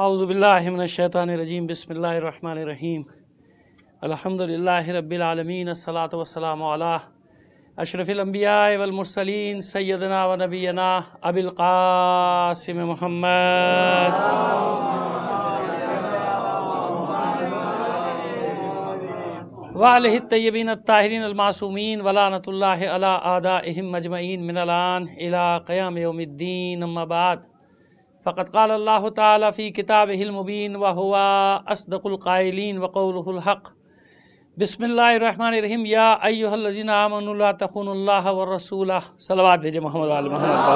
औज़ुबिल्लाहि मिनश्शैतानिर्रजीम बिस्मिल्लाहिर्रहमानिर्रहीम अल्हम्दुलिल्लाहि रब्बिल आलमीन अस्सलातु वस्सलामु अला अशरफिल अंबिया वल मुरसलीन सय्यदना व नबियना अबिल क़ासिम मुहम्मद व अलैहि तय्यबीन अत्ताहिरीन अल मासूमीन व लानतुल्लाहि अला आदाइहिम मजमईन मिनल आन इला क़याम यौमिद्दीन अम्मा बाद फ़क़द क़ाल अल्लाहु तआला फ़ी किताबिहिल मुबीन व हुवा अस्दक़ुल क़ाइलीन व क़ौलुहुल हक़ बिस्मिल्लाहिर्रहमानिर्रहीम या अय्युहल्लज़ीना आमनु ला तख़ूनुल्लाह व रसूला सलवात भेजे मोहम्मद आल मोहम्मद पर।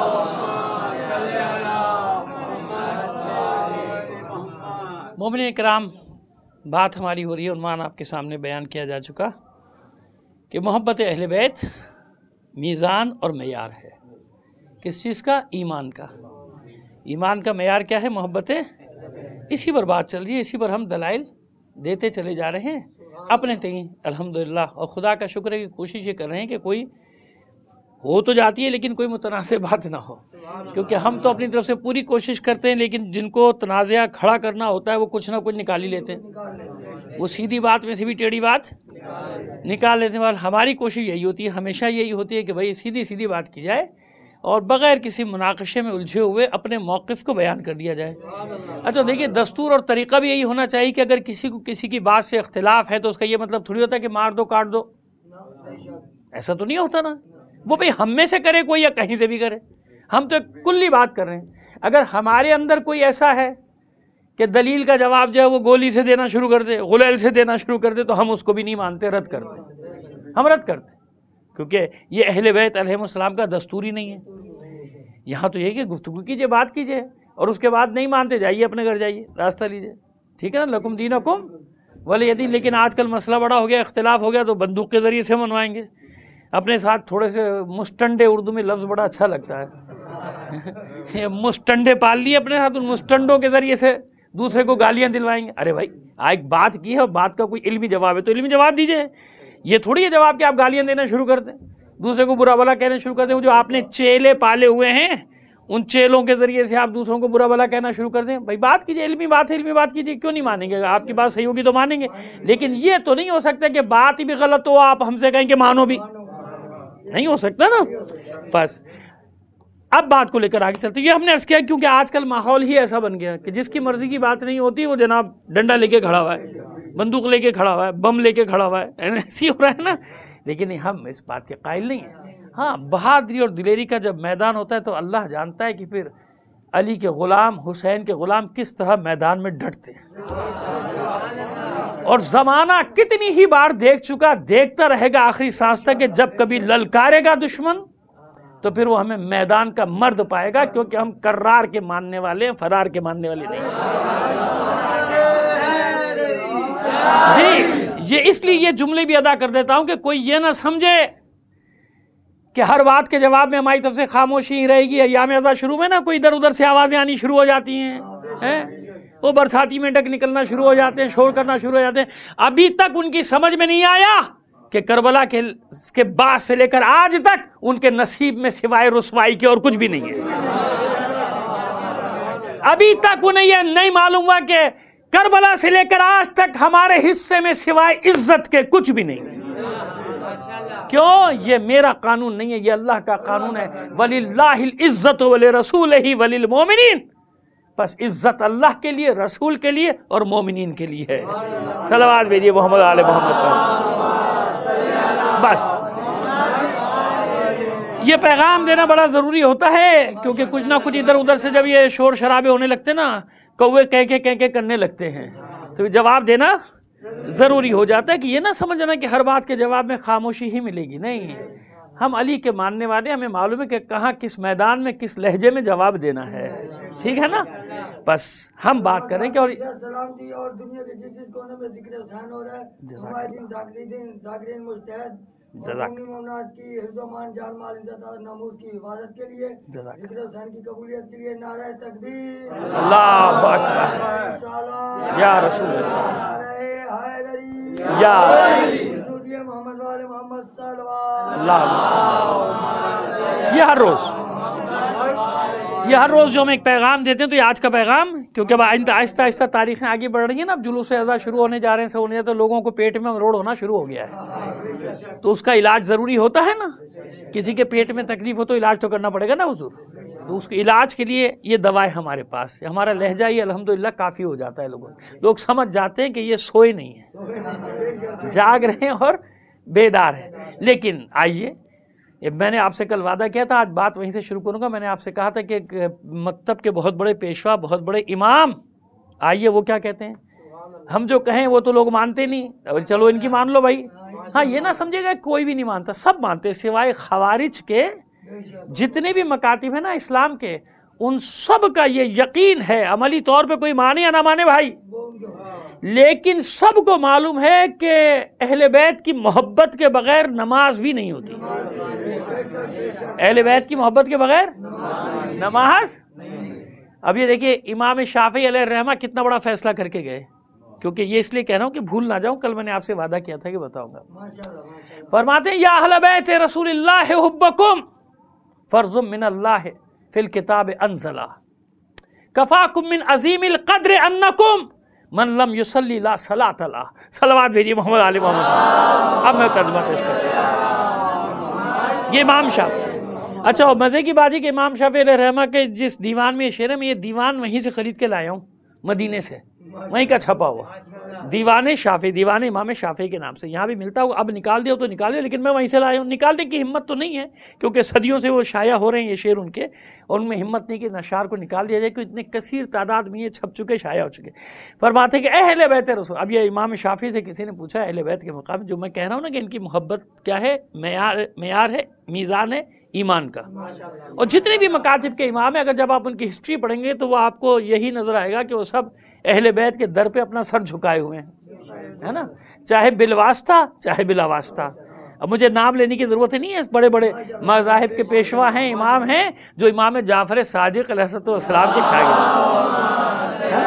मोमिन किराम, बात हमारी हो रही है, उन्वान आपके सामने बयान किया जा चुका कि मोहब्बत अहले बैत मीज़ान और मेयार है। किस चीज़ का? ईमान का। ईमान का मेयार क्या है? मोहब्बत। इसी पर बात चल रही है, इसी पर हम दलाइल देते चले जा रहे हैं अपने तई अल्हम्दुलिल्लाह। और खुदा का शुक्र है कि कोशिश ये कर रहे हैं कि कोई हो तो जाती है लेकिन कोई मुतनाज़ बात ना हो, क्योंकि हम तो अपनी तरफ से पूरी कोशिश करते हैं, लेकिन जिनको तनाज़ा खड़ा करना होता है वो कुछ ना कुछ निकाल ही लेते हैं। वो सीधी बात में से भी टेढ़ी बात निकाल लेते हैं। हमारी कोशिश यही होती है, हमेशा यही होती है कि भाई सीधी सीधी बात की जाए और बग़ैर किसी मुनाकशे में उलझे हुए अपने मौक़िफ़ को बयान कर दिया जाए। अच्छा देखिए, दस्तूर और तरीक़ा भी यही होना चाहिए कि अगर किसी को किसी की बात से इख्तिलाफ़ है तो उसका ये मतलब थोड़ी होता है कि मार दो काट दो, ऐसा तो नहीं होता ना। वो भाई हम में से करे कोई या कहीं से भी करे, हम तो कुल्ली बात कर रहे हैं। अगर हमारे अंदर कोई ऐसा है कि दलील का जवाब जो है वो गोली से देना शुरू कर दे, गुलैल से देना शुरू कर दे, तो हम उसको भी नहीं मानते, रद्द करते, हम रद्द करते, क्योंकि ये अहले बैत अलैहिमुस्सलाम का दस्तूर ही नहीं है। यहाँ तो यही कि गुफ्तगू कीजिए, बात कीजिए, और उसके बाद नहीं मानते जाइए अपने घर, जाइए रास्ता लीजिए, ठीक है ना। लकुम दीनुकुम वलिय दीन। लेकिन आजकल मसला बड़ा हो गया, इख्तिलाफ हो गया तो बंदूक के ज़रिए से मनवाएंगे। अपने साथ थोड़े से मुस्टंडे, उर्दू में लफ्ज़ बड़ा अच्छा लगता है ये मुस्टंडे पाल लिए अपने साथ, उन मुस्टंडों के ज़रिए से दूसरे को गालियाँ दिलवाएंगे। अरे भाई, एक बात की है और बात का कोई इल्मी जवाब है तो इल्मी जवाब दीजिए। ये थोड़ी है जवाब कि आप गालियाँ देना शुरू कर दें, दूसरे को बुरा भला कहना शुरू कर दें। जो आपने चेले पाले हुए हैं उन चेलों के ज़रिए से आप दूसरों को बुरा भला कहना शुरू कर दें। भाई बात कीजिए, इल्मी बात है, इल्मी बात कीजिए, क्यों नहीं मानेंगे? आपकी बात सही होगी तो मानेंगे, लेकिन ये तो नहीं हो सकता कि बात ही भी गलत हो आप हमसे कहें कि मानो भी, नहीं हो सकता ना। बस अब बात को लेकर आगे चलते। ये हमने अर्ज़ किया क्योंकि आजकल माहौल ही ऐसा बन गया कि जिसकी मर्ज़ी की बात नहीं होती वो जनाब डंडा लेके खड़ा हुआ है, बंदूक लेके खड़ा हुआ है, बम लेके खड़ा हुआ है, ऐसी हो रहा है ना। लेकिन हम इस बात के कायल नहीं हैं। हाँ, बहादुरी और दिलेरी का जब मैदान होता है तो अल्लाह जानता है कि फिर अली के ग़ुलाम, हुसैन के ग़ुलाम किस तरह मैदान में डटते हैं। और ज़माना कितनी ही बार देख चुका, देखता रहेगा आखिरी सांस तक कि जब कभी ललकारेगा दुश्मन तो फिर वो हमें मैदान का मर्द पाएगा, क्योंकि हम कर्रार के मानने वाले हैं, फरार के मानने वाले नहीं जी। ये इसलिए ये जुमले भी अदा कर देता हूं कि कोई ये ना समझे कि हर बात के जवाब में हमारी तरफ से खामोशी ही रहेगी। अय्याम अज़ा शुरू में ना कोई इधर उधर से आवाज़ें आनी शुरू हो जाती हैं, वो बरसाती मेंढक निकलना शुरू हो जाते हैं, शोर करना शुरू हो जाते हैं। अभी तक उनकी समझ में नहीं आया कि करबला के बाद से लेकर आज तक उनके नसीब में सिवाय रुसवाई के और कुछ भी नहीं है। अभी तक उन्हें यह नहीं मालूम हुआ कि करबला से लेकर आज तक हमारे हिस्से में सिवाय इज्जत के कुछ भी नहीं है। क्यों? ये मेरा कानून नहीं है, ये अल्लाह का कानून है। वलिल्लाहिल इज्जत वली रसूलिही वलिल मोमिनीन। बस इज्जत अल्लाह के लिए, रसूल के लिए और मोमिनीन के लिए है। सलवात भेजिए मोहम्मद आले मोहम्मद पर। बस ये पैगाम देना बड़ा ज़रूरी होता है, क्योंकि कुछ ना कुछ इधर उधर से जब ये शोर शराबे होने लगते ना, कौवे कह के करने लगते हैं, तो जवाब देना ज़रूरी हो जाता है। कि ये ना समझना कि हर बात के जवाब में खामोशी ही मिलेगी, नहीं। हम अली के मानने वाले, हमें मालूम है कि कहाँ किस मैदान में किस लहजे में जवाब देना है, ठीक है ना। बस हम बात करें कि और दुनिया के जिस कोने में ज़िक्र हुसैन हो रहा है, की हिफ्ज़-ओ-मान, जान माल, इज्जत और नामूस की हिफाजत के लिए, ज़िक्र हुसैन की कबूलियत के लिए नारे तकबीर, अल्लाहु अकबर, या रसूल अल्लाह, नारे हैदरी, या मोहम्मद वाले मोहम्मद सल्लल्लाहु अलैहि वसल्लम। ये हर रोज ये हर रोज़ जो हम एक पैगाम देते हैं तो ये आज का पैगाम, क्योंकि अब आहिस्ता आहिस्ता तारीखें आगे बढ़ रही हैं ना, अब जुलूस अज़ा शुरू होने जा रहे हैं, सब होने जा, तो लोगों को पेट में रोड होना शुरू हो गया है, तो उसका इलाज ज़रूरी होता है ना। किसी के पेट में तकलीफ हो तो इलाज तो करना पड़ेगा ना हुजूर, तो उसके इलाज के लिए ये दवाएं हमारे पास, हमारा लहजा ये अल्हम्दुलिल्लाह काफ़ी हो जाता है। लोग समझ जाते हैं कि ये सोए नहीं है, जाग रहे हैं और बेदार है। लेकिन आइए, मैंने आपसे कल वादा किया था, आज बात वहीं से शुरू करूंगा। मैंने आपसे कहा था कि मकतब के बहुत बड़े पेशवा, बहुत बड़े इमाम, आइए वो क्या कहते हैं, हम जो कहें वो तो लोग मानते नहीं, चलो इनकी मान लो भाई। हाँ, ये ना समझेगा कोई भी नहीं मानता, सब मानते, सिवाय खवारिज के जितने भी मकातिब है ना इस्लाम के, उन सब का ये यकीन है, अमली तौर पे कोई माने या ना माने भाई, लेकिन सबको मालूम है कि अहले बैत की मोहब्बत के बगैर नमाज भी नहीं होती। अहले बैत की मोहब्बत के बगैर नमाज। अब ये देखिए, इमाम शाफी अलैहिर्रहमा कितना बड़ा फैसला करके गए, क्योंकि ये इसलिए कह रहा हूँ कि भूल ना जाऊं, कल मैंने आपसे वादा किया था कि बताऊंगा। फरमाते हैं, या अहले बैत रसूलिल्लाह हुब्बकुम फर्जुम मिनल्लाह फिल किताब अनज़ला कफ़ाकुम मिन अज़ीमिल क़द्र अन्नकुम मन लम युसल्ली ला सलात ला। सलवात भेजिए मोहम्मद आले मोहम्मद। अब मैं तर्जुमा पेश करता हूँ। ये इमाम शाफी, अच्छा मज़े की बात है कि इमाम शाफी अलैहिर्रहमा के जिस दीवान में ये शेर है, मैं ये दीवान वहीं से ख़रीद के लाया हूँ, मदीने से, वहीं का छपा हुआ दीवान शाफी, दीवान इमाम शाफी के नाम से। यहाँ भी मिलता होगा, अब निकाल दिया तो निकाल दिया, लेकिन मैं वहीं से लाया हूँ। निकालने की हिम्मत तो नहीं है, क्योंकि सदियों से वो शाया हो रहे हैं ये शेर उनके, और उनमें हिम्मत नहीं कि नशार को निकाल दिया जाए, क्योंकि इतने कसीर तादाद में ये छप चुके, शाया हो चुके। फरमाते हैं कि अहले बैत रसूल। अब ये इमाम शाफी से किसी ने पूछा अहले बैत के मुकाम, जो मैं कह रहा हूँ ना कि इनकी मोहब्बत क्या है, मेयार है, मीज़ान है ईमान का। और जितने भी मकातिब के इमाम है, अगर जब आप उनकी हिस्ट्री पढ़ेंगे तो वो आपको यही नज़र आएगा कि वो सब अहले बैत के दर पे अपना सर झुकाए हुए हैं, है ना, चाहे बिलवास्ता चाहे बिलावास्ता। अब मुझे नाम लेने की ज़रूरत नहीं है, बड़े बड़े मज़ाहिब के पेशवा हैं, इमाम हैं, जो इमाम जाफ़र सादिक़ अलैहिस्सलाम के शागिर्द हैं।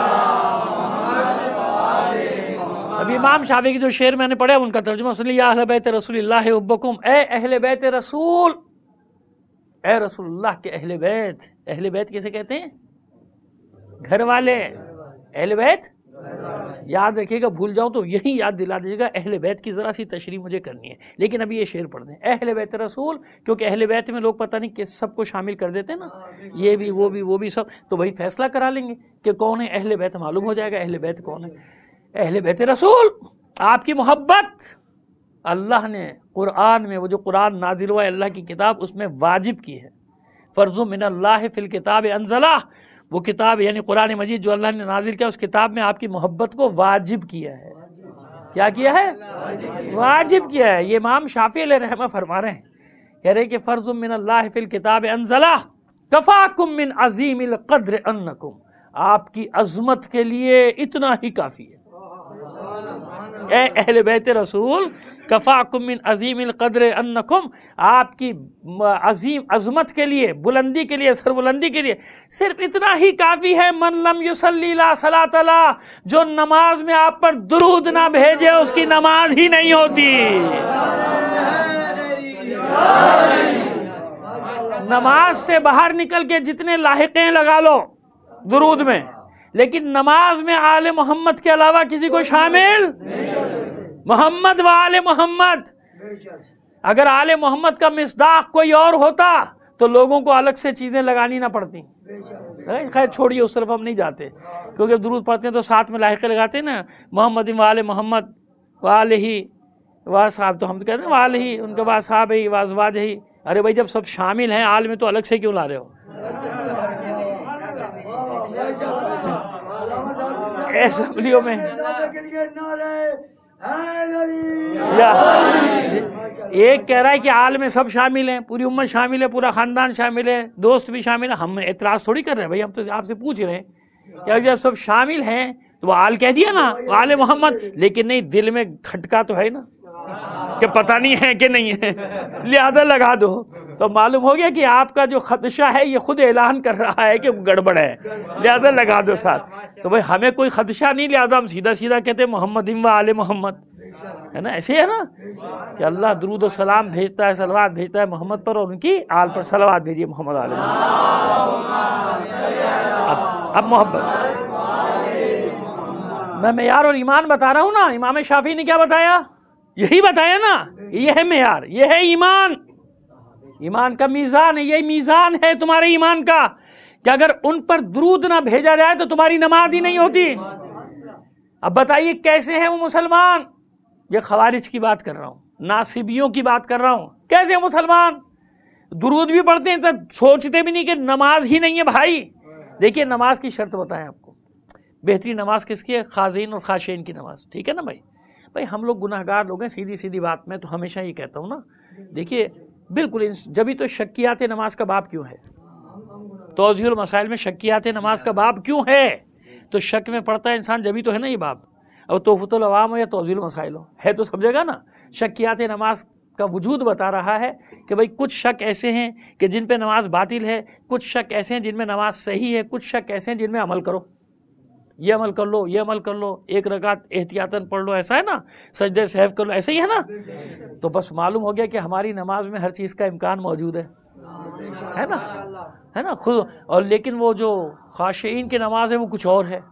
अब इमाम शाफी की जो शेर मैंने पढ़ा उनका तर्जुमा सुन लिया, अहले बैत रसूलिल्लाह हुब्बकुम, ए अहले बैत रसूल, ए रसूलुल्लाह के अहले बैत। अहले बैत किसे कहते हैं? घर वाले। अहले बैत याद रखिएगा, भूल जाऊं तो यही याद दिला दीजिएगा। अहले बैत की ज़रा सी तशरीह मुझे करनी है, लेकिन अभी ये शेर पढ़ दें, अहले बैत रसूल, क्योंकि अहले बैत में लोग पता नहीं किस सबको शामिल कर देते हैं ना, ये भी वो भी सब, तो भाई फैसला करा लेंगे कि कौन है अहले बैत, मालूम हो जाएगा अहले बैत कौन है। अहले बैत रसूल, आपकी मोहब्बत अल्लाह ने कुरान में, वो जो कुरान नाजिल हुआ है अल्लाह की किताब, उसमें वाजिब की है। फ़र्ज़ु मिनल्लाहि फ़िल किताब अनज़ला, वो किताब यानी कुरान मजीद जो अल्लाह ने नाजिल किया, उस किताब में आपकी मोहब्बत को वाजिब किया है। क्या किया है? वाजिब किया है। ये इमाम शाफी अलैहिर्रहमा फरमा रहे हैं, कह रहे कि फ़र्ज़ु मिनल्लाहि फ़िल किताब अनज़ला कफ़ाकुम मिन अज़ीमिल क़द्र अन्नकुम, आपकी अज़मत के लिए इतना ही काफ़ी है। ए अहले बैत रसूल कफ़ाकुम मिन अज़ीमिल क़द्र अन्नकुम, आपकी अजीम अज़मत के लिए, बुलंदी के लिए, सरबुलंदी के लिए सिर्फ इतना ही काफ़ी है। मन लम युसल्ली ला सलात ला, जो नमाज में आप पर दुरूद ना भेजे उसकी नमाज ही नहीं होती। नमाज से बाहर निकल के जितने लाहिक़ें लगा लो दुरूद में, लेकिन नमाज में आले मोहम्मद के अलावा किसी को शामिल, मोहम्मद व आले मोहम्मद। अगर आले मोहम्मद का मिसदाक कोई और होता तो लोगों को अलग से चीज़ें लगानी ना पड़ती। खैर छोड़िए, उस तरफ हम नहीं जाते, क्योंकि दुरूद पढ़ते हैं तो साथ में लाहिक़े लगाते हैं ना, मोहम्मद व आले मोहम्मद व आलिही व साहब, तो हम तो कहते हैं वाले ही, उनके बाद साहब ही, वाजवाज ही। अरे भाई, जब सब शामिल हैं आल में तो अलग से क्यों ला रहे हो? असेंबलियों में या एक कह रहा है कि आल में सब शामिल हैं, पूरी उम्मत शामिल है, पूरा खानदान शामिल है, दोस्त भी शामिल है। हम एतराज़ थोड़ी कर रहे हैं भाई, हम तो आपसे पूछ रहे हैं कि जब सब शामिल हैं तो वो आल कह दिया ना, आले मोहम्मद, लेकिन नहीं, दिल में खटका तो है ना कि पता नहीं है कि नहीं है, लिहाजा लगा दो। तो मालूम हो गया कि आपका जो खदशा है ये खुद ऐलान कर रहा है कि गड़बड़ है, लिहाजा लगा दो साथ। तो भाई हमें कोई खदशा नहीं, लिहाजा हम सीधा सीधा कहते हैं मोहम्मद व आले मोहम्मद। है ना, ऐसे है ना कि अल्लाह दुरूद और सलाम भेजता है, सलवात भेजता है मोहम्मद पर और उनकी आल पर सलवात भेजिए मोहम्मद आल मोहम्मद। अब मोहब्बत मैं मेयार और ईमान बता रहा हूँ ना। इमाम शाफी ने क्या बताया, यही बताया ना, ये है मेयार, ये है ईमान, ईमान का मीज़ान है, यही मीज़ान है तुम्हारे ईमान का कि अगर उन पर दुरूद ना भेजा जाए तो तुम्हारी नमाज ही नहीं होती। अब बताइए कैसे हैं वो मुसलमान, ये खवारिज की बात कर रहा हूँ, नासिबियों की बात कर रहा हूँ, कैसे मुसलमान दुरूद भी पढ़ते हैं तो सोचते भी नहीं कि नमाज ही नहीं है भाई। देखिए नमाज की शर्त बताएं आपको, बेहतरीन नमाज किसकी है, खाज़ीन और खाशेन की नमाज, ठीक है ना भाई। भाई हम लोग गुनाहगार लोग हैं, सीधी सीधी बात मैं तो हमेशा ये कहता हूँ ना, देखिए बिल्कुल जब भी तो शक्कियात नमाज का बाब क्यों है, तौज़ीहुल मसाइल में शक्कियात नमाज का बाब क्यों है, तो शक में पड़ता है इंसान, जब ही तो है ना ये बाब। अब तोहफ़तुल अवाम हो या तौज़ीहुल मसाइल हो, है तो सब जगह ना। शक्कियात नमाज का वजूद बता रहा है कि भाई कुछ शक ऐसे हैं कि जिन पे नमाज बातिल है, कुछ शक ऐसे हैं जिनमें नमाज सही है, कुछ शक ऐसे हैं जिनमें अमल करो, ये अमल कर लो, ये अमल कर लो, एक रकात एहतियातन पढ़ लो, ऐसा है ना, सजदे सहव कर लो, ऐसा ही है ना। तो बस मालूम हो गया कि हमारी नमाज में हर चीज़ का इम्कान मौजूद है ना खुद। और लेकिन वो जो खाशिईन की नमाज है वो कुछ और है,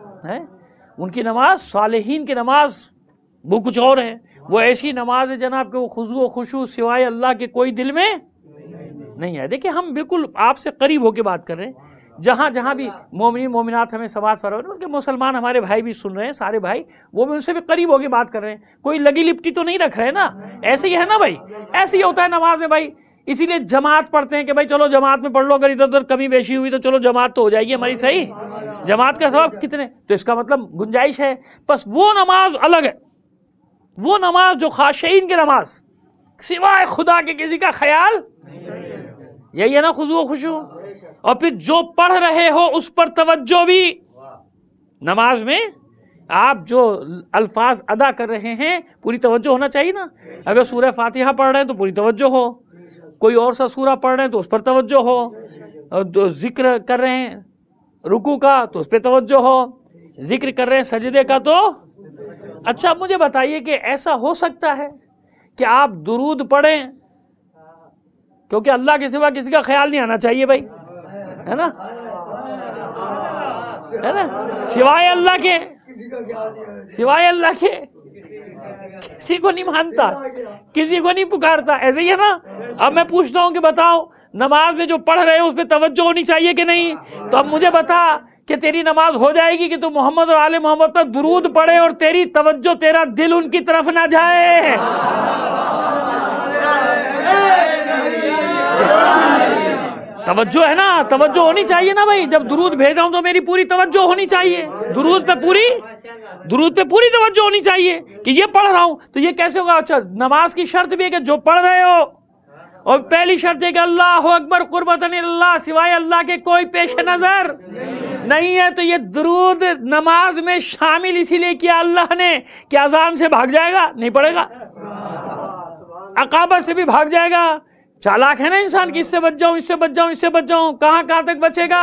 उनकी नमाज, सालेहीन की नमाज वो कुछ और है। वो ऐसी नमाज है जनाब कि वो खुशू खुशू सिवाय अल्लाह के कोई दिल में नहीं है। देखिए हम बिल्कुल आपसे करीब होकर बात कर रहे हैं, जहाँ जहाँ भी मोमिन मोमिनात हमें समाज फरवर, उनके मुसलमान हमारे भाई भी सुन रहे हैं, सारे भाई, वो भी उनसे भी करीब होकर बात कर रहे हैं, कोई लगी लिपटी तो नहीं रख रहे हैं ना। ऐसे ही है ना भाई, ऐसे ही होता है नमाज में भाई। इसीलिए जमात पढ़ते हैं कि भाई चलो जमात में पढ़ लो, अगर इधर उधर कमी बेशी हुई तो चलो जमात तो हो जाएगी हमारी सही, जमात का सबब कितने, तो इसका मतलब गुंजाइश है। बस वो नमाज अलग है, वो नमाज जो खाशिईन की नमाज, सिवाय खुदा के किसी का ख्याल, यही है ना खुशू खुशू। और फिर जो पढ़ रहे हो उस पर तवज्जो भी, नमाज में आप जो अल्फाज अदा कर रहे हैं पूरी तवज्जो होना चाहिए ना। अगर सूरह फातिहा पढ़ रहे हैं तो पूरी तवज्जो हो, कोई और सा सूरा पढ़ रहे हैं तो उस पर तवज्जो हो, और जो जिक्र कर रहे हैं रुकू का तो उस पर तवज्जो हो, जिक्र कर रहे हैं सजदे का तो। अच्छा मुझे बताइए कि ऐसा हो सकता है कि आप दुरूद पढ़ें, क्योंकि अल्लाह के सिवा किसी का ख्याल नहीं आना चाहिए भाई, है ना, सिवाय अल्लाह के, सिवाय अल्लाह के किसी को नहीं मानता, किसी को नहीं पुकारता, ऐसे ही है ना। अब मैं पूछता हूँ कि बताओ नमाज में जो पढ़ रहे हो उस पर तवज्जो होनी चाहिए कि नहीं। तो अब मुझे बता कि तेरी नमाज हो जाएगी कि तू मोहम्मद और आले मोहम्मद पर दुरूद पढ़े और तेरी तवज्जो, तेरा दिल उनकी तरफ ना जाए। तवज्जो है ना, तवज्जो होनी चाहिए ना भाई। जब दुरूद भेज रहा हूं तो मेरी पूरी तवज्जो होनी चाहिए, दुरूद पे पूरी तवज्जो होनी चाहिए कि ये पढ़ रहा हूं तो ये कैसे होगा। अच्छा नमाज की शर्त भी है कि जो पढ़ रहे हो, और पहली शर्त है कि अल्लाह अकबर कुर्बतन अल्लाह, सिवाय अल्लाह के कोई पेश नजर नहीं है। तो ये दुरूद नमाज में शामिल इसीलिए किया अल्लाह ने कि अजान से भाग जाएगा, नहीं पड़ेगा, अकाबत से भी भाग जाएगा। चालाक है ना इंसान कि इससे बच जाऊं, इससे बच जाऊं, इससे बच जाऊं, कहां तक बचेगा,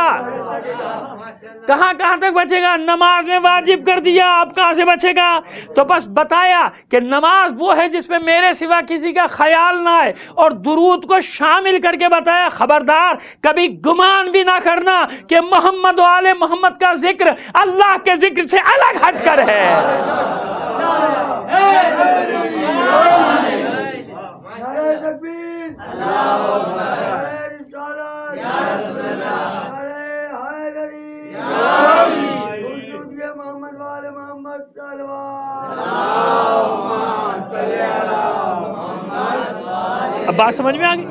कहां तक बचेगा। नमाज में वाजिब कर दिया, अब कहां से बचेगा। तो बस बताया कि नमाज वो है जिसमें मेरे सिवा किसी का ख्याल ना आए, और दुरूद को शामिल करके बताया खबरदार कभी गुमान भी ना करना कि मोहम्मद और आले मोहम्मद का जिक्र अल्लाह के जिक्र से अलग हटकर है। अब बात समझ में आ गई।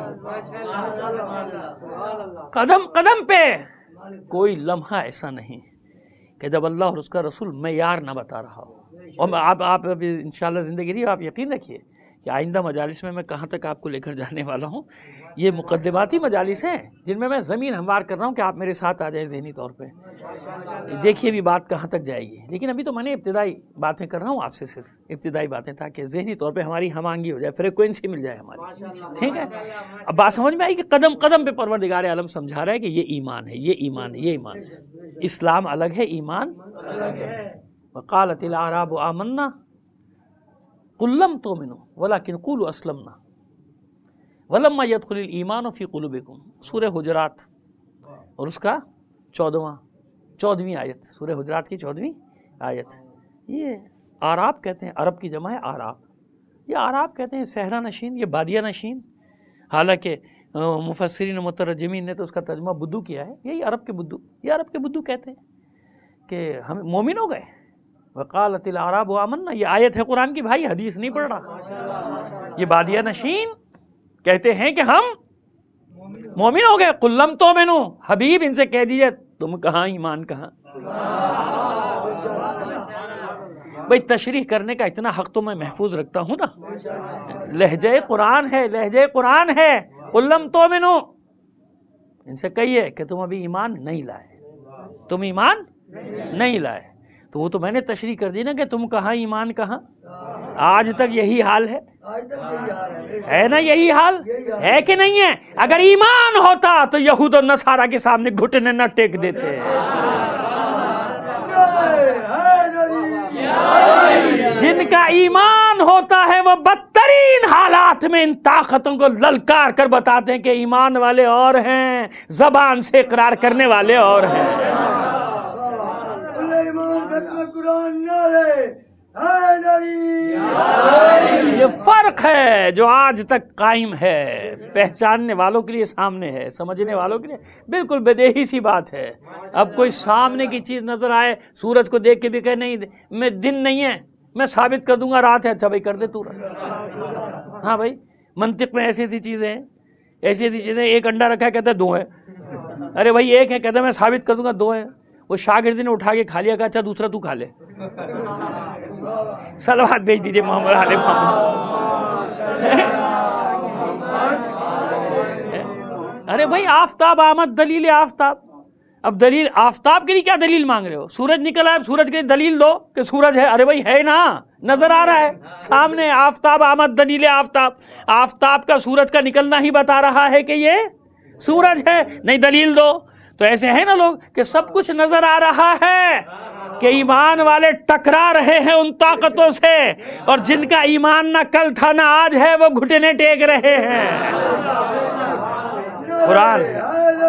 कदम कदम पे कोई लम्हा ऐसा नहीं कि जब अल्लाह और उसका रसूल मेयार ना बता रहा हो। और आप अभी इंशाल्लाह ज़िंदगी रही, आप यकीन रखिए कि आइंदा मजालिस में मैं कहाँ तक आपको लेकर जाने वाला हूँ। ये मुकद्दमाती मजालिस हैं जिनमें मैं ज़मीन हमवार कर रहा हूँ कि आप मेरे साथ आ जाए ज़हनी तौर पे। देखिए भी बात कहाँ तक जाएगी, लेकिन अभी तो मैंने इब्तिदाई बातें कर रहा हूँ आपसे, सिर्फ इब्तिदाई बातें, ताकि ज़हनी तौर पे हमारी हमांगी हो जाए, फ्रिक्वेंसी मिल जाए हमारी, ठीक है। अब बात समझ में आई कि कदम कदम पे परवरदिगार आलम समझा रहा है कि ये ईमान है, ये ईमान है, ये ईमान है। इस्लाम अलग है, ईमान अलग है। वक़ालतिल आराबु आमन्ना, कुल्लम तुमिनु वलाकिन क़ूलू अस्लमना वलम्मा यदखुलिल ईमानु फ़ी क़ुलूबिकुम, सूरह हुजरात और उसका 14वीं आयत, सूरह हुजरात की 14वीं आयत। ये आराब कहते हैं, अरब की जमा है आराब। ये आराब कहते हैं सहरा नशीन, ये बादिया नशीन। हालांकि मुफस्सिरीन मुतरजमीन ने तो उसका तर्जुमा बुद्धू किया है, यही अरब के बुद्धू, ये अरब के बुद्धू कहते हैं कि हम मोमिन हो गए। वक़ालतिल आराबु आमन्ना, ये आयत है कुरान की भाई, हदीस नहीं पढ़ रहा। ये बादिया नशीन कहते हैं कि हम मोमिन हो गए। कुल्लम तुमिनु, हबीब इनसे कह दीजिए तुम कहाँ ईमान कहाँ। भाई तशरीह करने का इतना हक तो मैं महफूज रखता हूँ ना, लहजे कुरान है, लहजे कुरान है। कुल्लम तुमिनु, इनसे कहिए कि तुम अभी ईमान नहीं लाए, तुम ईमान नहीं लाए। तो वो तो मैंने तशरीह कर दी ना कि तुम कहाँ ईमान कहाँ। आज तक यही हाल है ना, यही हाल है कि नहीं है। अगर ईमान होता तो यहूद और नसारा के सामने घुटने न टेक देते। जिनका ईमान होता है वो बदतरीन हालात में इन ताकतों को ललकार कर बताते हैं कि ईमान वाले और हैं, जबान से इकरार करने वाले और हैं। ये फर्क है जो आज तक कायम है, पहचानने वालों के लिए सामने है, समझने वालों के लिए बिल्कुल बेदेही सी बात है। अब कोई सामने की चीज नजर आए, सूरज को देख के भी कहे नहीं मैं दिन नहीं है, मैं साबित कर दूंगा रात है। अच्छा भाई कर दे तू। हाँ भाई, मंतिक में ऐसी ऐसी चीजें हैं, ऐसी ऐसी चीजें। एक अंडा रखा है कहता है 2 है, अरे भाई एक है कहता है मैं साबित कर दूंगा 2 है। वो शागिर्द ने उठा के खा लिया, कहा अच्छा दूसरा तू खा ले। सलवात भेज दीजिए मोहम्मद आले मोहम्मद। अरे भाई आफ्ताब आमद, दलील आफ्ताब। अब दलील आफ्ताब के लिए क्या दलील मांग रहे हो? सूरज निकला है, सूरज के लिए दलील दो कि सूरज है। अरे भाई है ना, नजर आ रहा है सामने, आफ्ताब आमद, दलील आफ्ताब। आफ्ताब का सूरज का निकलना ही बता रहा है कि ये सूरज है, नहीं दलील दो। तो ऐसे है ना लोग कि सब कुछ नजर आ रहा है कि ईमान वाले टकरा रहे हैं उन ताकतों से, और जिनका ईमान ना कल था ना आज है वो घुटने टेक रहे हैं। कुरान है,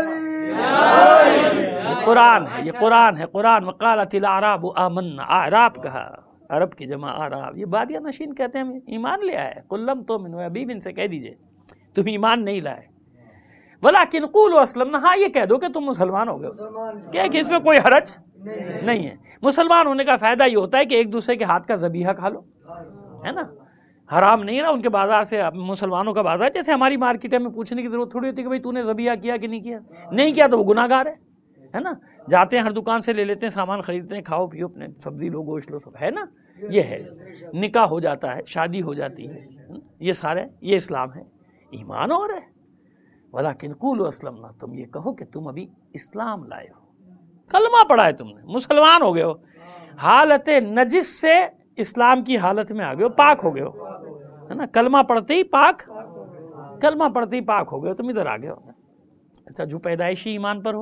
ये कुरान है, ये कुरान है। कुरान वक़ालतिल आराबु आमन्ना, आराब कहा, अरब की जमा आराब। ये बादिया नशीन कहते हैं हम ईमान ले आए। कुल्लम तुमिनु, अभी इनसे कह दीजिए तुम ईमान नहीं लाए। वलाकिन क़ूलू अस्लमना, हाँ ये कह दो कि तुम मुसलमान हो गए, क्या कि इसमें कोई हरज नहीं है। मुसलमान होने का फायदा ये होता है कि एक दूसरे के हाथ का ज़बीहा खा लो, है ना, हराम नहीं रहा उनके बाजार से। मुसलमानों का बाजार जैसे हमारी मार्केट में पूछने की जरूरत थोड़ी होती कि भाई तूने ज़बीहा किया कि नहीं किया। नहीं किया तो वो गुनाहगार है ना। जाते हैं हर दुकान से ले लेते हैं, सामान खरीदते हैं, खाओ पियो अपने, सब्जी लो गोश्त लो, सब है ना। ये है, निकाह हो जाता है, शादी हो जाती है, ये सारे, ये इस्लाम है। ईमान और है। वलाकिन क़ूलू अस्लमना, तुम ये कहो कि तुम अभी इस्लाम लाए हो, कलमा पढ़ा है तुमने, मुसलमान हो गए हो, हालत नजिस से इस्लाम की हालत में आ गए हो, पाक हो गए हो, है ना। कलमा पढ़ते ही पाक, कलमा पढ़ते ही पाक हो गए हो, तुम इधर आ गए हो। अच्छा, जो पैदाइशी ईमान पर हो।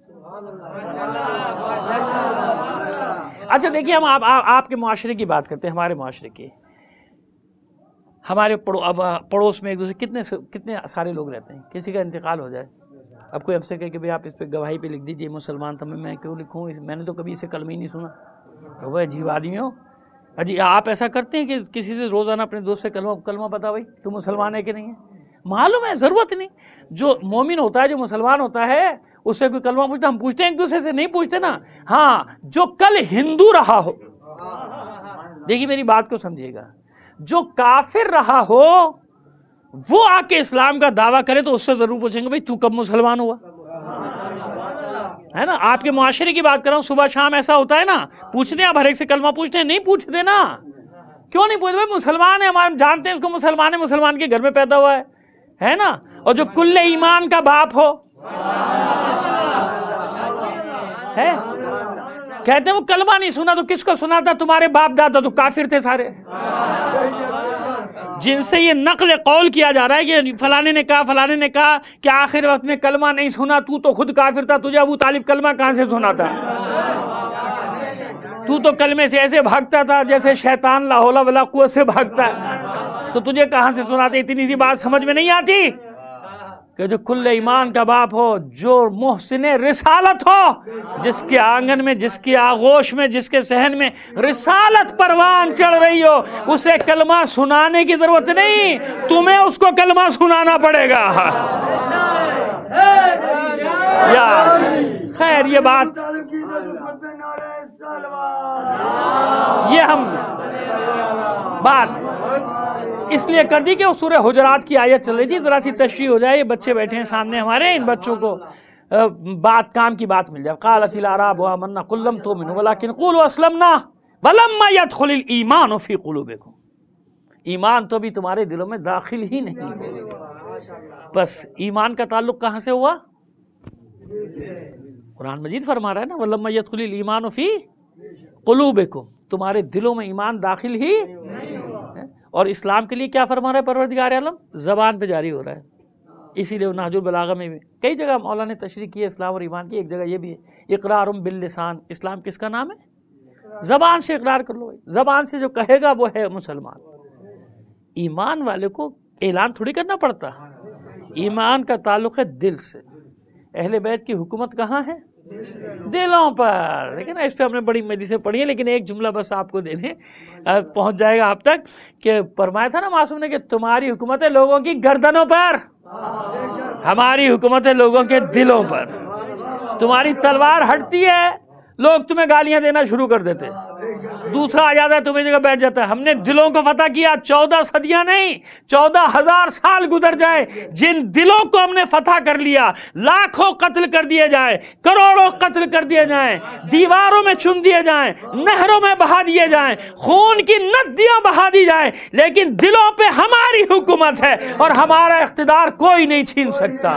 अच्छा देखिए, हम आपके मुआशरे की बात करते हैं, हमारे मुआशरे की। हमारे पड़ोस में एक दूसरे कितने सारे लोग रहते हैं। किसी का इंतकाल हो जाए, अब कोई हमसे कहे कि भाई आप इस पर गवाही पे लिख दीजिए मुसलमान था, मैं क्यों लिखूँ, मैंने तो कभी इसे कलमा ही नहीं सुना। तो वह अजीब आदमी हो। अजी आप ऐसा करते हैं कि किसी से रोज़ाना अपने दोस्त से कलमा बता भाई तू मुसलमान है कि नहीं है। मालूम है, ज़रूरत नहीं। जो मोमिन होता है, जो मुसलमान होता है, उससे कोई कलमा पूछता, हम पूछते हैं एक दूसरे से, नहीं पूछते ना। हाँ, जो कल हिंदू रहा हो, देखिए मेरी बात को समझिएगा, जो काफिर रहा हो वो आके इस्लाम का दावा करे तो उससे जरूर पूछेंगे भाई तू कब मुसलमान हुआ, है ना। आपके मुआशरे की बात कर रहा हूँ, सुबह शाम ऐसा होता है ना, पूछते हैं आप, हर एक से कलमा पूछते हैं, नहीं पूछते ना। क्यों नहीं पूछते भाई? मुसलमान है, हमारे जानते हैं इसको मुसलमान है, मुसलमान के घर में पैदा हुआ है ना। और जो कुल्ले ईमान का बाप हो है, कहते हैं वो कलमा नहीं सुना, तो किसको सुना था? तुम्हारे बाप दादा तो काफिर थे सारे, जिनसे ये नकल कौल किया जा रहा है कि फलाने ने कहा कि आखिर वक्त में कलमा नहीं सुना, तू तो खुद काफिर था, तुझे अबू तालिब कलमा कहां से सुना था? तू तो कलमे से ऐसे भागता था जैसे शैतान ला हौला वला कुव्वत से भागता है, तो तुझे कहां से सुनाते? इतनी सी बात समझ में नहीं आती कि जो कुल्ले ईमान का बाप हो, जो मोहसिने रिसालत हो, जिसके आंगन में, जिसकी आगोश में, जिसके सहन में रिसालत परवान चढ़ रही हो, उसे कलमा सुनाने की जरूरत नहीं, तुम्हें उसको कलमा सुनाना पड़ेगा। यार खैर, ये बात ये हम बात इसलिए कर दी कि वो सूरह हुजरात की आयत चल रही थी, जरा सी तशरीह हो जाए। ये बच्चे बैठे हैं सामने हमारे, इन बच्चों को बात काम की बात मिल जाए। क़ालतिल अराब आमन्ना क़ुल लम तुमिनू वलाकिन क़ूलू अस्लमना वलम्मा यदख़ुलिल ईमानु फ़ी क़ुलूबिकुम। ईमान तो भी तुम्हारे दिलों में दाखिल ही नहीं। बस ईमान का ताल्लुक कहाँ से हुआ? कुरान मजीद फरमा रहा है ना, वलम्मा यदख़ुलिल ईमानु फ़ी क़ुलूबिकुम, तुम्हारे दिलों में ईमान दाखिल ही है। और इस्लाम के लिए क्या फरमा रहा है परवरदिगार आलम? ज़बान पे जारी हो रहा है। इसीलिए नहजुल बलागा में भी कई जगह मौला ने तशरीह की है इस्लाम और ईमान की। एक जगह ये भी है, इक़रारुम बिल लिसान। इस्लाम किसका नाम है? ज़बान से इक़रार कर लो। ज़बान से जो कहेगा वो है मुसलमान। ईमान वाले को ऐलान थोड़ी करना पड़ता। ईमान का ताल्लुक़ है दिल से। अहले बैत की हुकूमत कहाँ है? दिलों पर। देखिए ना, इस पे हमने बड़ी मजीद पढ़ी है, लेकिन एक जुमला बस आपको दे दें, पहुँच जाएगा आप तक, कि फरमाया था ना मासूम ने कि तुम्हारी हुकूमत है लोगों की गर्दनों पर, हमारी हुकूमत है लोगों के दिलों पर। तुम्हारी तलवार हटती है, लोग तुम्हें गालियां देना शुरू कर देते हैं, दूसरा आ जाता है तुम्हें जगह बैठ जाता है। हमने दिलों को फतह किया, 14 सदियां नहीं 14,000 साल गुजर जाए, जिन दिलों को हमने फतह कर लिया, लाखों कत्ल कर दिए जाए, करोड़ों कत्ल कर दिए जाए, दीवारों में चुन दिए जाए, नहरों में बहा दिए जाए, खून की नदियां बहा दी जाए, लेकिन दिलों पे हमारी हुकूमत है और हमारा इख्तिदार कोई नहीं छीन सकता।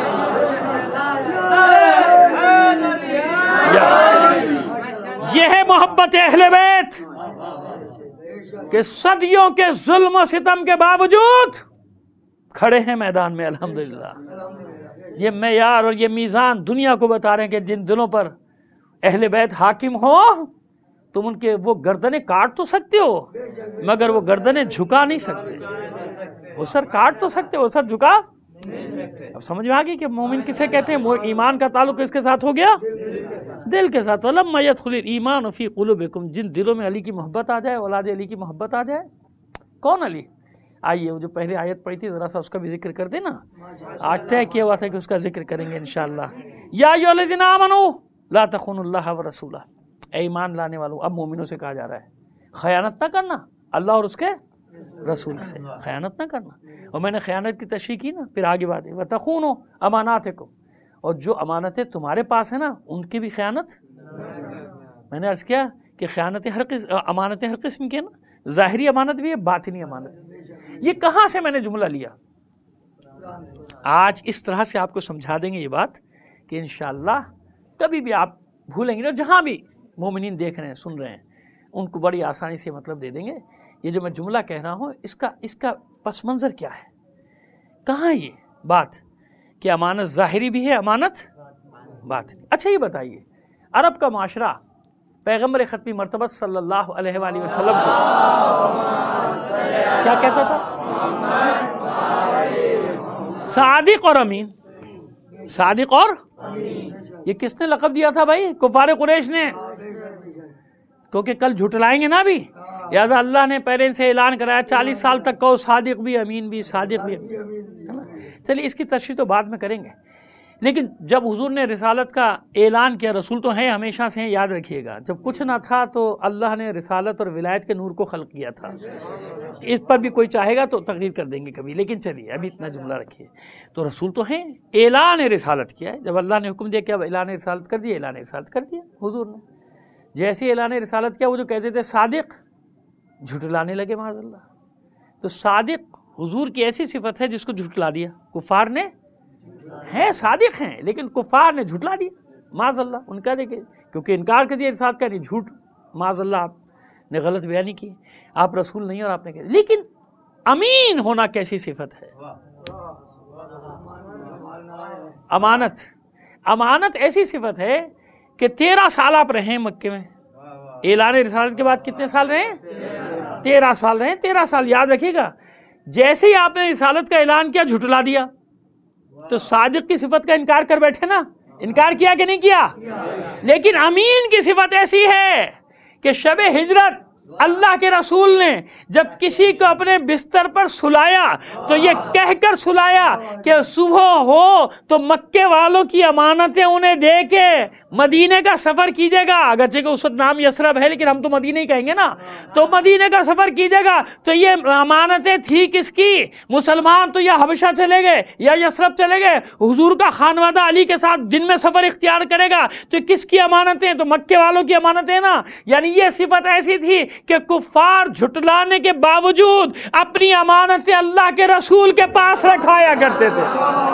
यह है मोहब्बत अहले बैत के सदियों के जुल्म सितम के बावजूद खड़े हैं मैदान में अल्हम्दुलिल्लाह। ये मेयार और ये मीज़ान दुनिया को बता रहे हैं कि जिन दिलों पर अहले बैत हाकिम हो, तुम उनके वो गर्दनें काट तो सकते हो, मगर वो गर्दनें झुका नहीं सकते। वो सर काट तो सकते, वो सर झुका। अब समझ में आ गई कि मोमिन किसे कहते हैं? ईमान का ताल्लुक किसके साथ हो गया? दिल के साथ। वलम्मा यदख़ुलिल ईमानु फ़ी क़ुलूबिकुम, जिन दिलों में अली की मोहब्बत आ जाए, औलाद अली की मोहब्बत आ जाए। कौन अली? आइए, वो जो पहले आयत पढ़ी थी, ज़रा सा उसका भी जिक्र कर देना। आज तय किया हुआ था कि उसका जिक्र करेंगे इंशाअल्लाह। या अय्युहल्लज़ीना आमनू ला तख़ूनुल्लाह व रसूला। ऐ ईमान लाने वालों, अब मोमिनों से कहा जा रहा है खयानत ना करना, अल्लाह और उसके रसूल से खयानत ना करना। और मैंने खयानत की तशरीह की ना, फिर आगे बात है व तख़ूनु अमानातिकुम, और जो अमानतें तुम्हारे पास है ना, उनकी भी खयानत। मैंने अर्ज़ किया कि खयानतें अमानतें हर किस्म की है ना, ज़ाहिरी अमानत भी है, बातिनी अमानत। ये कहाँ से मैंने जुमला लिया? आज इस तरह से आपको समझा देंगे ये बात कि इंशाअल्लाह कभी भी आप भूलेंगे ना। जहाँ भी मोमिनीन देख रहे हैं, सुन रहे हैं, उनको बड़ी आसानी से मतलब दे देंगे। ये जो मैं जुमला कह रहा हूँ, इसका पस मंज़र क्या है? कहाँ ये बात कि अमानत ज़ाहिरी भी है, अमानत बातिनी। अच्छा ये बताइए, अरब का माशरा पैगम्बर ख़त्मी मर्तबत सल्लल्लाहु अलैहि वसल्लम को क्या कहता था? सादिक और अमीन। सादिक और ये किसने लक़ब दिया था भाई? कुफ़ार कुरैश ने, क्योंकि कल झुटलाएंगे ना भी, लिहाजा अल्लाह ने पहले इनसे ऐलान कराया 40 साल तक कहो सादिक भी अमीन भी, सादिक भी, है ना। चलिए इसकी तशरीह तो बाद में करेंगे, लेकिन जब हुजूर ने रिसालत का ऐलान किया, रसूल तो हैं हमेशा से हैं, याद रखिएगा। जब कुछ ना था तो अल्लाह ने रिसालत और विलायत के नूर को खल्क किया था। इस पर भी कोई चाहेगा तो तकरीर कर देंगे कभी, लेकिन चलिए अभी इतना जुमला रखिए। तो रसूल तो हैं, ऐलान रिसालत किया है। जब अल्लाह ने हुक्म दिया कि अब ऐलान रिसालत कर दिया, ऐलान रिसालत कर दिया हुजूर ने। जैसे ऐलान रिसालत किया, वो जो कहते थे सादिक, झुटलाने लगे माज़अल्लाह। तो सादिक हुजूर की ऐसी सिफत है जिसको झुटला दिया कुफार ने। है सादिक हैं, लेकिन कुफार ने झुटला दिया माज़अल्लाह। उनका देखिए, क्योंकि इनकार कर दिया रिसालत का, नहीं झूठ माज़अल्लाह आपने गलत बयानी की, आप रसूल नहीं और आपने कहा। लेकिन अमीन होना कैसी सिफत है? अमानत। अमानत ऐसी सिफत है कि 13 साल आप रहे मक्के में, ऐलान रिसालत के बाद कितने साल रहे? 13 साल रहे। 13 साल याद रखिएगा। जैसे ही आपने रिसालत का ऐलान किया, झुटला दिया, तो सादिक की सिफत का इनकार कर बैठे ना। इनकार किया कि नहीं किया? लेकिन अमीन की सिफत ऐसी है कि शब हिजरत अल्लाह के रसूल ने जब किसी को अपने बिस्तर पर सुलाया तो ये कहकर सुलाया कि सुबह हो तो मक्के वालों की अमानतें उन्हें दे के मदीने का सफ़र कीजिएगा। अगरचे कि उस वक्त नाम यसरब है, लेकिन हम तो मदीने ही कहेंगे ना। तो मदीने का सफ़र कीजिएगा। तो ये अमानतें थी किसकी? मुसलमान तो या हबशा चले गए या यसरब चले गए, हुजूर का खानवादा अली के साथ दिन में सफ़र इख्तियार करेगा, तो किसकी अमानतें? तो मक्के वालों की अमानतें ना। यानी ये सिफत ऐसी थी कि कुफ्फार झुटलाने के बावजूद अपनी अमानतें अल्लाह के रसूल के पास रखाया करते थे।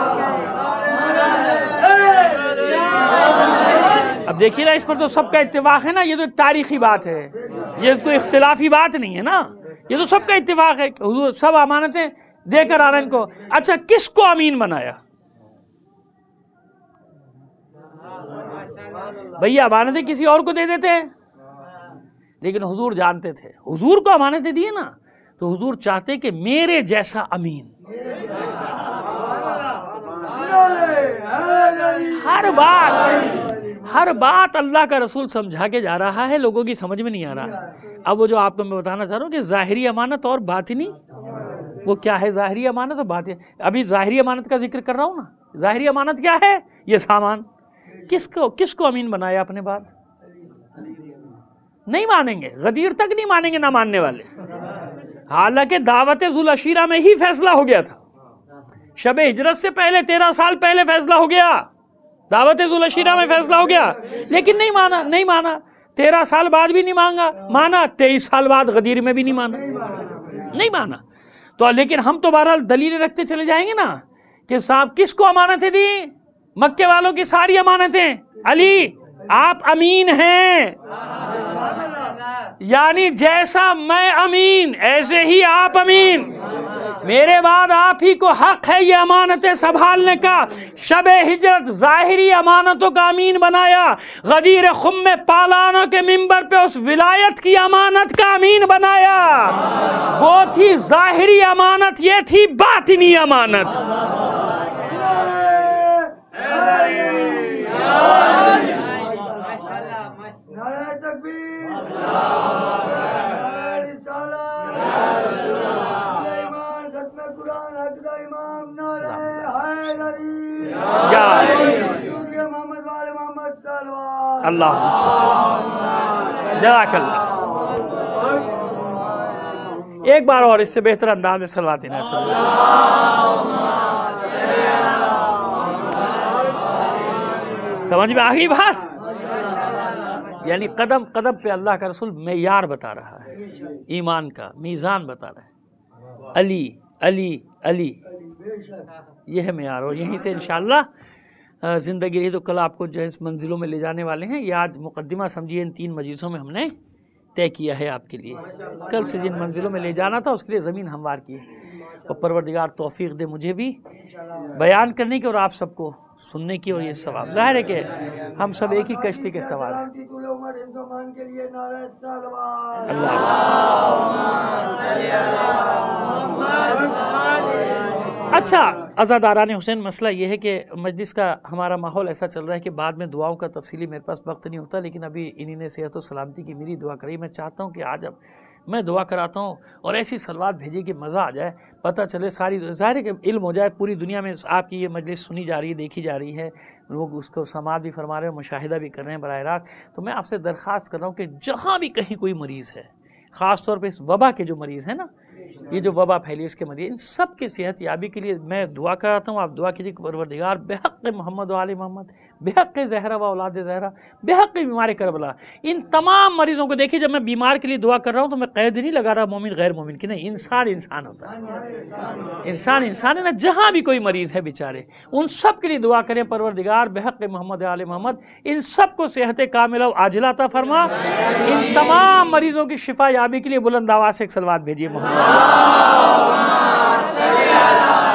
अब देखिए ना, इस पर तो सबका इत्तेफाक है ना। ये तो एक तारीखी बात है, ये कोई इख्तिलाफी बात नहीं है ना। ये तो सबका इत्तेफाक है, हुजूर सब अमानतें देकर आ रहे हैं इनको। अच्छा, किसको अमीन बनाया? भैया अमानतें किसी और को दे देते हैं, लेकिन हुजूर जानते थे। हुजूर को अमानतें दिए ना, तो हुजूर चाहते कि मेरे जैसा अमीन। हर बात अल्लाह का रसूल समझा के जा रहा है, लोगों की समझ में नहीं आ रहा। अब वो जो आपको मैं बताना चाह रहा हूँ कि ज़ाहिरी अमानत और बातिनी, वो क्या है? ज़ाहिरी अमानत और बातिनी। अभी ज़ाहिरी अमानत का जिक्र कर रहा हूँ ना। ज़ाहिरी अमानत क्या है? ये सामान। किसको अमीन बनाया अपने बाद? नहीं मानेंगे, गदीर तक नहीं मानेंगे ना मानने वाले। हालांकि दावत जुल अशीरा में ही फैसला हो गया था। शब हिजरत से पहले 13 साल पहले फैसला हो गया, दावत जुल अशीरा में फैसला हो गया, लेकिन नहीं माना। 13 साल बाद भी नहीं माना, 23 साल बाद गदीर में भी नहीं माना। तो लेकिन हम तो बहरहाल दलीलें रखते चले जाएंगे ना कि साहब किसको अमानतें दी? मक्के वालों की सारी अमानतें। अली आप अमीन हैं, यानी जैसा मैं अमीन ऐसे ही आप अमीन। मेरे बाद आप ही को हक है ये अमानतें संभालने का। शब हिजरत ज़ाहिरी अमानतों का अमीन बनाया, गदीर खुम में पालानों के मिंबर पे उस विलायत की अमानत का अमीन बनाया। वो थी ज़ाहिरी अमानत, ये थी बातिनी अमानत। अल्लाह एक बार और इससे बेहतर अंदाज में सलवात है। समझ में आ गई बात? यानी कदम कदम पे अल्लाह का रसूल मेयार बता रहा है, ईमान का मीज़ान बता रहा है। अली अली अली, यह है मेयार। और यहीं से इंशाअल्लाह ज़िंदगी रही तो कल आपको जो है इस मंजिलों में ले जाने वाले हैं। ये आज मुकद्दिमा समझिए, इन 3 मजलिसों में हमने तय किया है आपके लिए। कल से जिन मंजिलों में ले जाना था उसके लिए ज़मीन हमवार की है। और परवरदिगार तौफीक दे मुझे भी बयान करने की और आप सबको सुनने की। और ये सवाब ज़ाहिर है कि हम सब एक ही कश्ती के सवाल हैं। अच्छा अज़ादारान हुसैन, मसला ये है कि मजलिस का हमारा माहौल ऐसा चल रहा है कि बाद में दुआओं का तफसीली मेरे पास वक्त नहीं होता, लेकिन अभी इन्हीं ने सेहत और सलामती की मेरी दुआ करी। मैं चाहता हूँ कि आज अब मैं दुआ कराता हूँ और ऐसी सलवात भेजिए कि मज़ा आ जाए, पता चले सारी, ज़ाहिर है कि इल्म हो जाए। पूरी दुनिया में आपकी ये मजलिस सुनी जा रही है, देखी जा रही है, लोग उसको समात भी फरमा रहे हैं, मुशाहिदा भी कर रहे हैं बराह रास्त। तो मैं आपसे दरख्वास्त कर रहा हूँ कि जहाँ भी कहीं कोई मरीज़ है, ख़ास तौर पे इस वबा के जो मरीज़ हैं ना, ये जो वबा फैली इसके मरीज़, इन सब की सेहत याबी के लिए मैं दुआ कराता हूँ। आप दुआ कीजिए कि परवरदिगार बेहक़ मोहम्मद व आले मोहम्मद, बेहक़ ज़हरा व औलाद ज़हरा, बेहक़ बीमार करबला, इन तमाम मरीज़ों को देखिए। जब मैं बीमार के लिए दुआ कर रहा हूँ तो मैं कैद नहीं लगा रहा मोमिन गैर मोमिन की, नहीं, इंसान होता है, इंसान है ना। जहाँ भी कोई मरीज़ है बेचारे, उन सब के लिए दुआ करें परवरदिगार बेहक़ मोहम्मद व आले मोहम्मद इन सब को सेहत कामिला आजिला अता फरमा। इन तमाम मरीज़ों की शिफा याबी के लिए बुलंद आवाज़ से एक सलवात भेजिए मोहम्मद।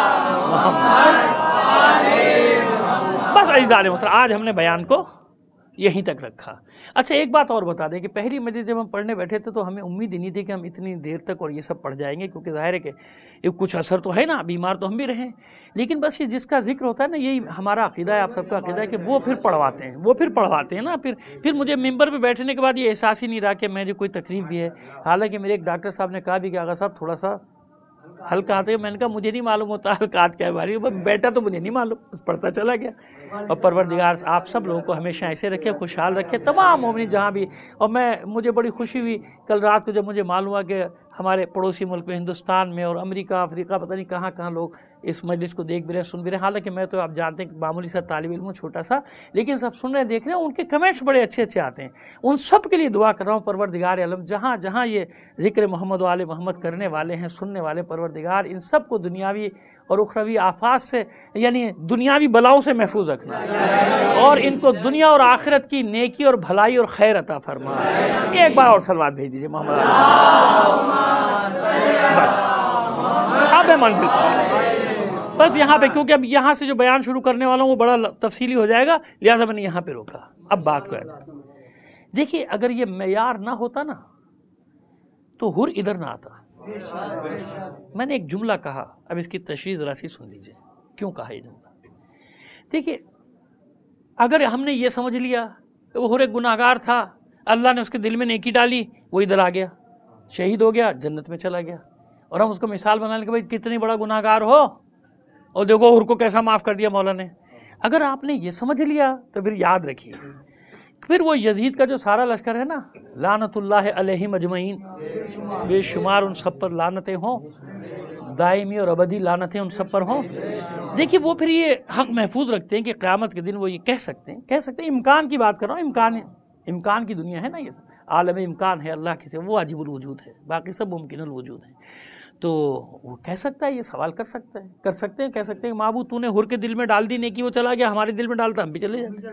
बस अज़ीज़ान मुहतरम, आज हमने बयान को यहीं तक रखा। अच्छा एक बात और बता दें कि पहली मजलिस जब हम पढ़ने बैठे थे तो हमें उम्मीद ही नहीं थी कि हम इतनी देर तक और ये सब पढ़ जाएंगे, क्योंकि जाहिर है कि ये कुछ असर तो है ना, बीमार तो हम भी रहें, लेकिन बस ये जिसका जिक्र होता है ना, यही हमारा अकीदा है, आप सबका अकीदा है कि वो फिर पढ़वाते हैं ना। फिर मुझे मिंबर पर बैठने के बाद ये एहसास ही नहीं रहा कि मेरी कोई तकलीफ भी है। हालांकि मेरे एक डॉक्टर साहब ने कहा भी कि आगा साहब थोड़ा सा हल्का आते, मैंने कहा मुझे नहीं मालूम होता हल्का क्या है भारी, बैठा तो मुझे नहीं मालूम, पढ़ता चला गया। और परवरदिगार आप सब लोगों को हमेशा ऐसे रखे, खुशहाल रखे, तमाम मोमिन जहाँ भी। और मुझे बड़ी खुशी हुई कल रात को जब मुझे मालूम हुआ कि हमारे पड़ोसी मुल्क में, हिंदुस्तान में और अमेरिका, अफ्रीका, पता नहीं कहाँ कहाँ लोग इस मजलिस को देख भी रहे, सुन भी रहे। हालांकि मैं तो आप जानते हैं मामूली सा तालिब इल्म हूँ, छोटा सा, लेकिन सब सुन रहे देख रहे हैं, उनके कमेंट्स बड़े अच्छे अच्छे आते हैं। उन सब के लिए दुआ कर रहा हूँ परवरदिगार आलम, जहाँ जहाँ ये ज़िक्र मोहम्मद वाले मोहम्मद करने वाले हैं, सुनने वाले, परवरदिगार इन सब को दुनियावी और उखरवी आफात से, यानी दुनियावी बलाओं से महफूज रखना, और इनको दुनिया और आखिरत की नेकी और भलाई और खैर अता फरमा। एक बार और सलवात भेज दीजिए मोहम्मद। बस अब मैं मंजिल पर, बस यहाँ पे, क्योंकि अब यहाँ से जो बयान शुरू करने वाला हूँ वो बड़ा तफसीली हो जाएगा, लिहाजा मैंने यहाँ पे रोका। अब बात को आया, देखिए अगर ये मेयार ना होता ना तो हुर इधर ना आता। मैंने एक जुमला कहा, अब इसकी तशरीह ज़रा सी सुन लीजिए क्यों कहा ये जुमला। देखिए अगर हमने ये समझ लिया कि वो हुर एक गुनाहगार था, अल्लाह ने उसके दिल में नेकी डाली, वो इधर आ गया, शहीद हो गया, जन्नत में चला गया, और हम उसको मिसाल बना लें कि भाई कितनी बड़ा गुनाहगार हो और देखो हुर को कैसा माफ़ कर दिया मौला ने। अगर आपने ये समझ लिया तो फिर याद रखिए, फिर वो यजीद का जो सारा लश्कर है ना, लानतुल्लाह अलैहिम अजमईन, बेशुमार उन सब पर लानतें हों, दायमी और अबदी लानतें उन सब पर हों। देखिए वो फिर ये हक महफूज रखते हैं कि क़यामत के दिन वो ये कह सकते हैं, इम्कान की बात कर रहा हूँ, इम्कान की दुनिया है ना, ये सब आलम इम्कान है अल्लाह के से, वो वाजिबुल वजूद है, बाकी सब मुमकिनुल वजूद है। तो वो कह सकता है, ये सवाल कर सकते हैं, कह सकते हैं माबू तूने हुर के दिल में डाल दी नेकी, वो चला गया, हमारे दिल में डालता हम भी चले जाते।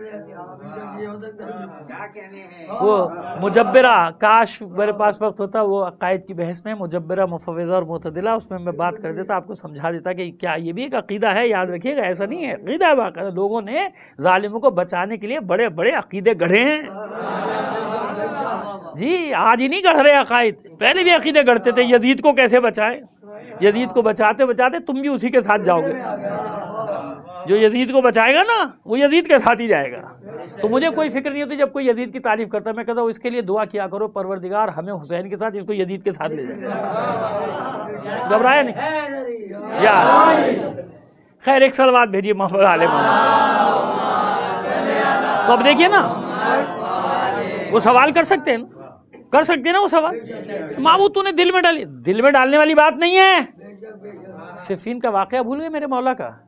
वो मुजब्बरा, काश मेरे पास वक्त होता, वो अकायद की बहस में मुजब्बरा, मुफव्विज़ा और मुतदिला, उसमें मैं बात कर देता, आपको समझा देता कि क्या ये भी एक अकीदा है, याद रखिएगा, ऐसा नहीं है, अकीदा है बाकायदा। लोगों ने जालिमों को बचाने के लिए बड़े बड़े अकीदे गढ़े हैं जी, आज ही नहीं गढ़ रहे अकायद, पहले भी अकीदे गढ़ते थे। यजीद को कैसे बचाएं, यजीद को बचाते बचाते तुम भी उसी के साथ जाओगे। जो यजीद को बचाएगा ना वो यजीद के साथ ही जाएगा। तो मुझे कोई फिक्र नहीं होती जब कोई यजीद की तारीफ करता है, मैं कहता हूँ इसके लिए दुआ किया करो, परवरदिगार हमें हुसैन के साथ, इसको यजीद के साथ ले जाए। घबराया नहीं यार। खैर एक सलवात भेजिए मोहम्मद आले मोहम्मद। तो अब देखिए ना, वो सवाल कर सकते हैं ना, वो सवाल माबू तूने दिल में डाली, दिल में डालने वाली बात नहीं है। सिफीन का वाकया भूल गए मेरे मौला का,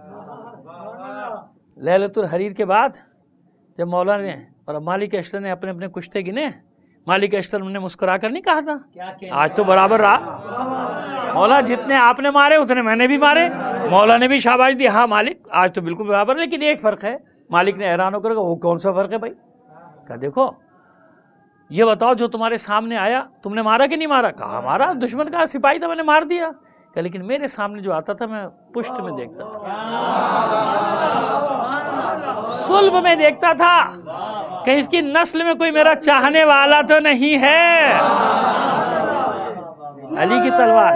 लैलतुल हरीर के बाद जब मौला ने और मालिक अश्तर ने अपने अपने कुश्ते गिने, मालिक अश्तर ने मुस्कुरा कर नहीं कहा था आज तो बराबर रहा मौला, जितने आपने मारे उतने मैंने भी मारे। मौला ने भी शाबाश दी, हाँ मालिक आज तो बिल्कुल बराबर, लेकिन एक फ़र्क है। मालिक ने हैरान होकर कहा वो कौन सा फ़र्क है भाई? कहा देखो ये बताओ जो तुम्हारे सामने आया तुमने मारा कि नहीं मारा? कहा मारा, दुश्मन का सिपाही था मैंने मार दिया। कहा लेकिन मेरे सामने जो आता था मैं पुष्ट में देखता था, सुल्ब में देखता था, कहीं इसकी नस्ल में कोई मेरा चाहने वाला तो नहीं है। अली की तलवार,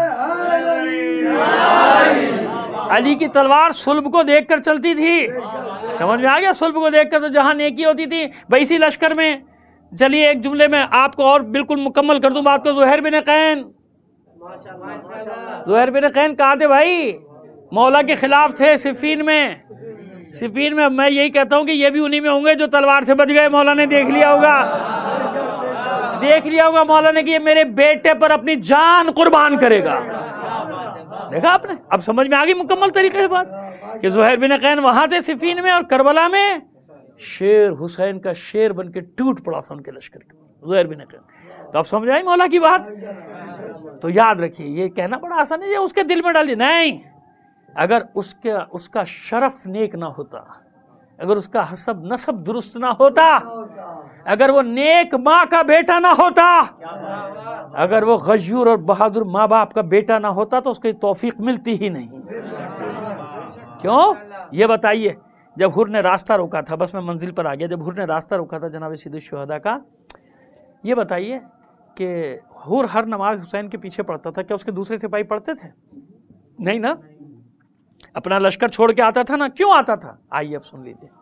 अली की तलवार सुल्ब को देखकर चलती थी। समझ में आ गया? सुल्ब को देखकर तो जहां नेकी होती थी वैसी इसी लश्कर में। चलिए एक जुमले में आपको और बिल्कुल मुकम्मल कर दूं बात को। Zuhair bin Qain, Zuhair bin Qain कहाँ थे भाई? मौला के खिलाफ थे सिफीन में। सिफीन में मैं यही कहता हूँ कि ये भी उन्हीं में होंगे जो तलवार से बच गए। मौला ने देख लिया होगा, देख लिया होगा मौला ने कि ये मेरे बेटे पर अपनी जान कुर्बान करेगा। देखा आपने? अब समझ में आ गई मुकम्मल तरीके से बात कि ज़ुहैर बिन कैन वहां थे सिफीन में, और करबला में शेर हुसैन का शेर बन के टूट पड़ा था उनके लश्कर के ऊपर, ज़ुहैर बिन कैन। तो अब समझ आई मौला की बात? तो याद रखिए, ये कहना बड़ा आसान है उसके दिल में डाल दी, नहीं। अगर उसका शरफ नेक ना होता, अगर उसका हसब नसब दुरुस्त ना होता, अगर वो नेक माँ का बेटा ना होता, अगर वो गयूर और बहादुर माँ बाप का बेटा ना होता तो उसको तौफीक मिलती ही नहीं। क्यों? ये बताइए जब हुर ने रास्ता रोका था, बस मैं मंजिल पर आ गया, जब हुर ने रास्ता रोका था जनाब सैयद शुहदा का, ये बताइए कि हुर हर नमाज हुसैन के पीछे पढ़ता था, क्या उसके दूसरे सिपाही पढ़ते थे? नहीं ना, अपना लश्कर छोड़ के आता था ना। क्यों आता था? आइए अब सुन लीजिए।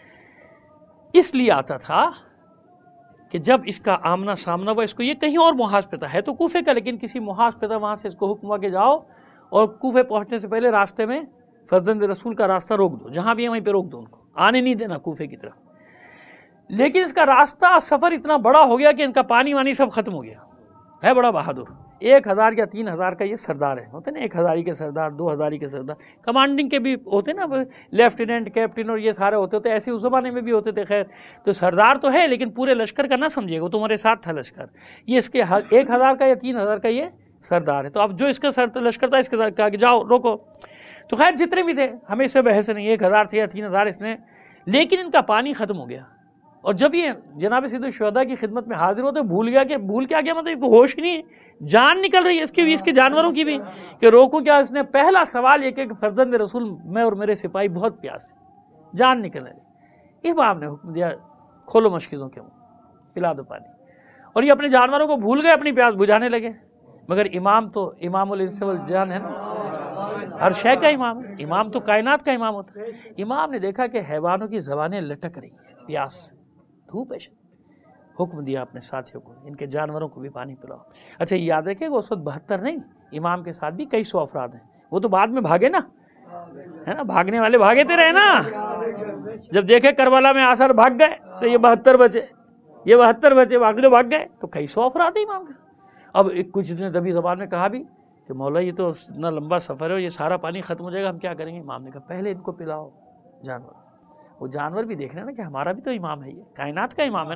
इसलिए आता था कि जब इसका आमना सामना हुआ, इसको ये कहीं और मुहाज पे था, है तो कूफे का, लेकिन किसी मुहाज पे था, वहां से इसको हुक्म हुआ कि जाओ और कूफे पहुंचने से पहले रास्ते में फर्जंद रसूल का रास्ता रोक दो, जहां भी है वहीं पे रोक दो, उनको आने नहीं देना कूफे की तरफ। लेकिन इसका रास्ता सफर इतना बड़ा हो गया कि इनका पानी वानी सब खत्म हो गया। है बड़ा बहादुर, 1000 या 3000 का ये सरदार है, होते ना 1000 के सरदार, 2000 के सरदार, कमांडिंग के भी होते ना, लेफ्टिनेंट, कैप्टन और ये सारे होते थे, ऐसे उस ज़माने में भी होते थे। खैर, तो सरदार तो है, लेकिन पूरे लश्कर का ना समझिएगा, वो तुम्हारे साथ था लश्कर, ये इसके 1000 का या 3000 का ये सरदार है। तो अब जो इसका लश्कर था, इसके साथ कहा कि जाओ रोको। तो खैर जितने भी थे, हमें इससे बहस नहीं, 1000 थे या 3000 इसने, लेकिन इनका पानी ख़त्म हो गया। और जब ये जनाब सैयद शुहदा की खिदमत में हाजिर होते, भूल क्या गया, मतलब इसको होश ही नहीं, जान निकल रही है इसकी भी, इसके जानवरों की भी, कि रोको क्या। इसने पहला सवाल ये कि फर्जंद रसूल, मैं और मेरे सिपाही बहुत प्यासे, जान निकल रही। इमाम ने हुक्म दिया, खोलो मशकीज़ों के मुँह, पिला दो पानी। और ये अपने जानवरों को भूल गए, अपनी प्यास बुझाने लगे। मगर इमाम तो इमामुल इंस वल जान है ना, हर शय का इमाम है, इमाम तो कायनात का इमाम होता है। इमाम ने देखा कि हैवानों की ज़बानें लटक रही हैं प्यास से, धूप है, हुक्म दिया अपने साथियों को, इनके जानवरों को भी पानी पिलाओ। अच्छा ये याद रखिएगा, उस वक्त 72 नहीं, इमाम के साथ भी कई 100 अफराद हैं, वो तो बाद में भागे ना, है ना, भागने वाले भागे थे रहे ना, जब देखे करबला में आसर भाग गए तो ये 72 बचे, ये 72 बचे, बाकी तो भाग गए, तो कई 100 अफराद है इमाम के साथ। अब कुछ ने दबी ज़बान में कहा भी कि मौला ये तो इतना लंबा सफ़र है और ये सारा पानी ख़त्म हो जाएगा, हम क्या करेंगे? इमाम ने कहा पहले इनको पिलाओ जानवर। वो जानवर भी देख रहे हैं ना कि हमारा भी तो इमाम है, ये कायनात का इमाम है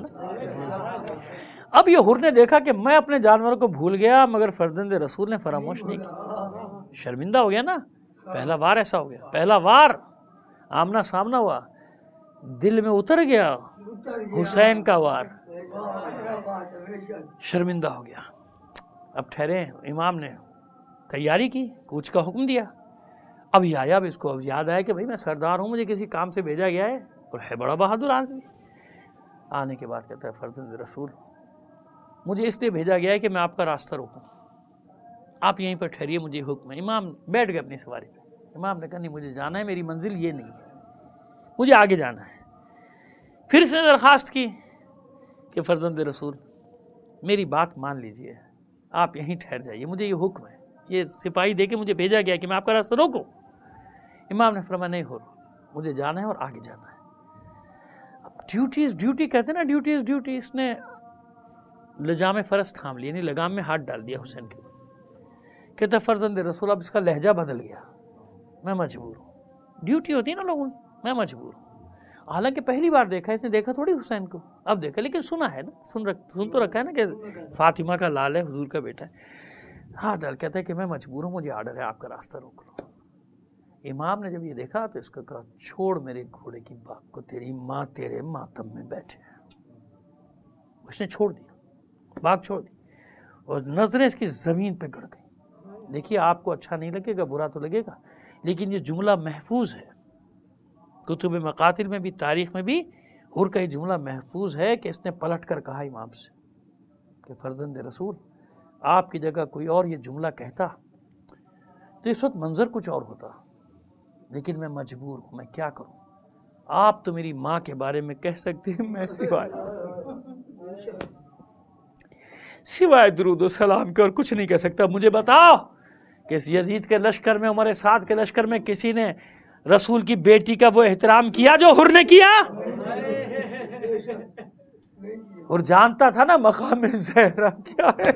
ना। अब ये हुर ने देखा कि मैं अपने जानवरों को भूल गया, मगर फर्जंद रसूल ने फरामोश नहीं किया। शर्मिंदा हो गया ना, पहला वार ऐसा हो गया, पहला वार आमना सामना हुआ, दिल में उतर गया हुसैन का वार, शर्मिंदा हो गया। अब ठहरे, इमाम ने तैयारी की, कूच का हुक्म दिया। अब ये आया, अब इसको अब याद आया कि भाई मैं सरदार हूँ, मुझे किसी काम से भेजा गया है और है बड़ा बहादुर आदमी। आने के बाद कहता है फर्जंद रसूल, मुझे इसलिए भेजा गया है कि मैं आपका रास्ता रोकूं, आप यहीं पर ठहरिए, मुझे हुक्म है। इमाम बैठ गए अपनी सवारी पे। इमाम ने कहा नहीं, मुझे जाना है, मेरी मंजिल ये नहीं है, मुझे आगे जाना है। फिर इसने दरख्वास्त की कि फर्जंद रसूल मेरी बात मान लीजिए, आप यहीं ठहर जाइए, मुझे ये हुक्म है, ये सिपाही दे के मुझे भेजा गया कि मैं आपका रास्ता रोकूं। इमाम ने फरमाया नहीं हो, मुझे जाना है और आगे जाना है। अब ड्यूटी इज ड्यूटी कहते हैं ना, ड्यूटी इज ड्यूटी। इसने लजाम फ़रस थाम लिया, यानी लगाम में हाथ डाल दिया हुसैन के। कहता फर्जंद रसूल, अब इसका लहजा बदल गया, मैं मजबूर हूँ। ड्यूटी होती है ना लोगों की, मैं मजबूर हूँ। हालांकि पहली बार देखा, इसने देखा थोड़ी हुसैन को, अब देखा, लेकिन सुना है ना, सुन तो रखा है ना कि फातिमा का लाल है, हुजूर का बेटा है। हाथ डाल कहता है कि मैं मजबूर हूँ, मुझे आर्डर है, आपका रास्ता रोक लो। इमाम ने जब ये देखा तो इसको कहा छोड़ मेरे घोड़े की बात को, तेरी माँ तेरे मातम में बैठे। उसने छोड़ दिया, बाग छोड़ दी और नजरें इसकी ज़मीन पे गड़ गई। देखिए आपको अच्छा नहीं लगेगा, बुरा तो लगेगा, लेकिन ये जुमला महफूज है, कुतुब मकातिल में भी, तारीख में भी हुर का ये जुमला महफूज है कि इसने पलट कर कहा इमाम से कि फर्जंद रसूल, आपकी जगह कोई और ये जुमला कहता तो इस वक्त मंजर कुछ और होता, लेकिन मैं मजबूर हूँ, मैं क्या करूँ? आप तो मेरी माँ के बारे में कह सकते हैं, मैं सिवाय दुरूद सलाम के और कुछ नहीं कह सकता। मुझे बताओ कि इस यजीद के लश्कर में, उमर साद के लश्कर में किसी ने रसूल की बेटी का वो एहतराम किया जो हुर ने किया? और जानता था ना मकाम ज़हरा क्या है,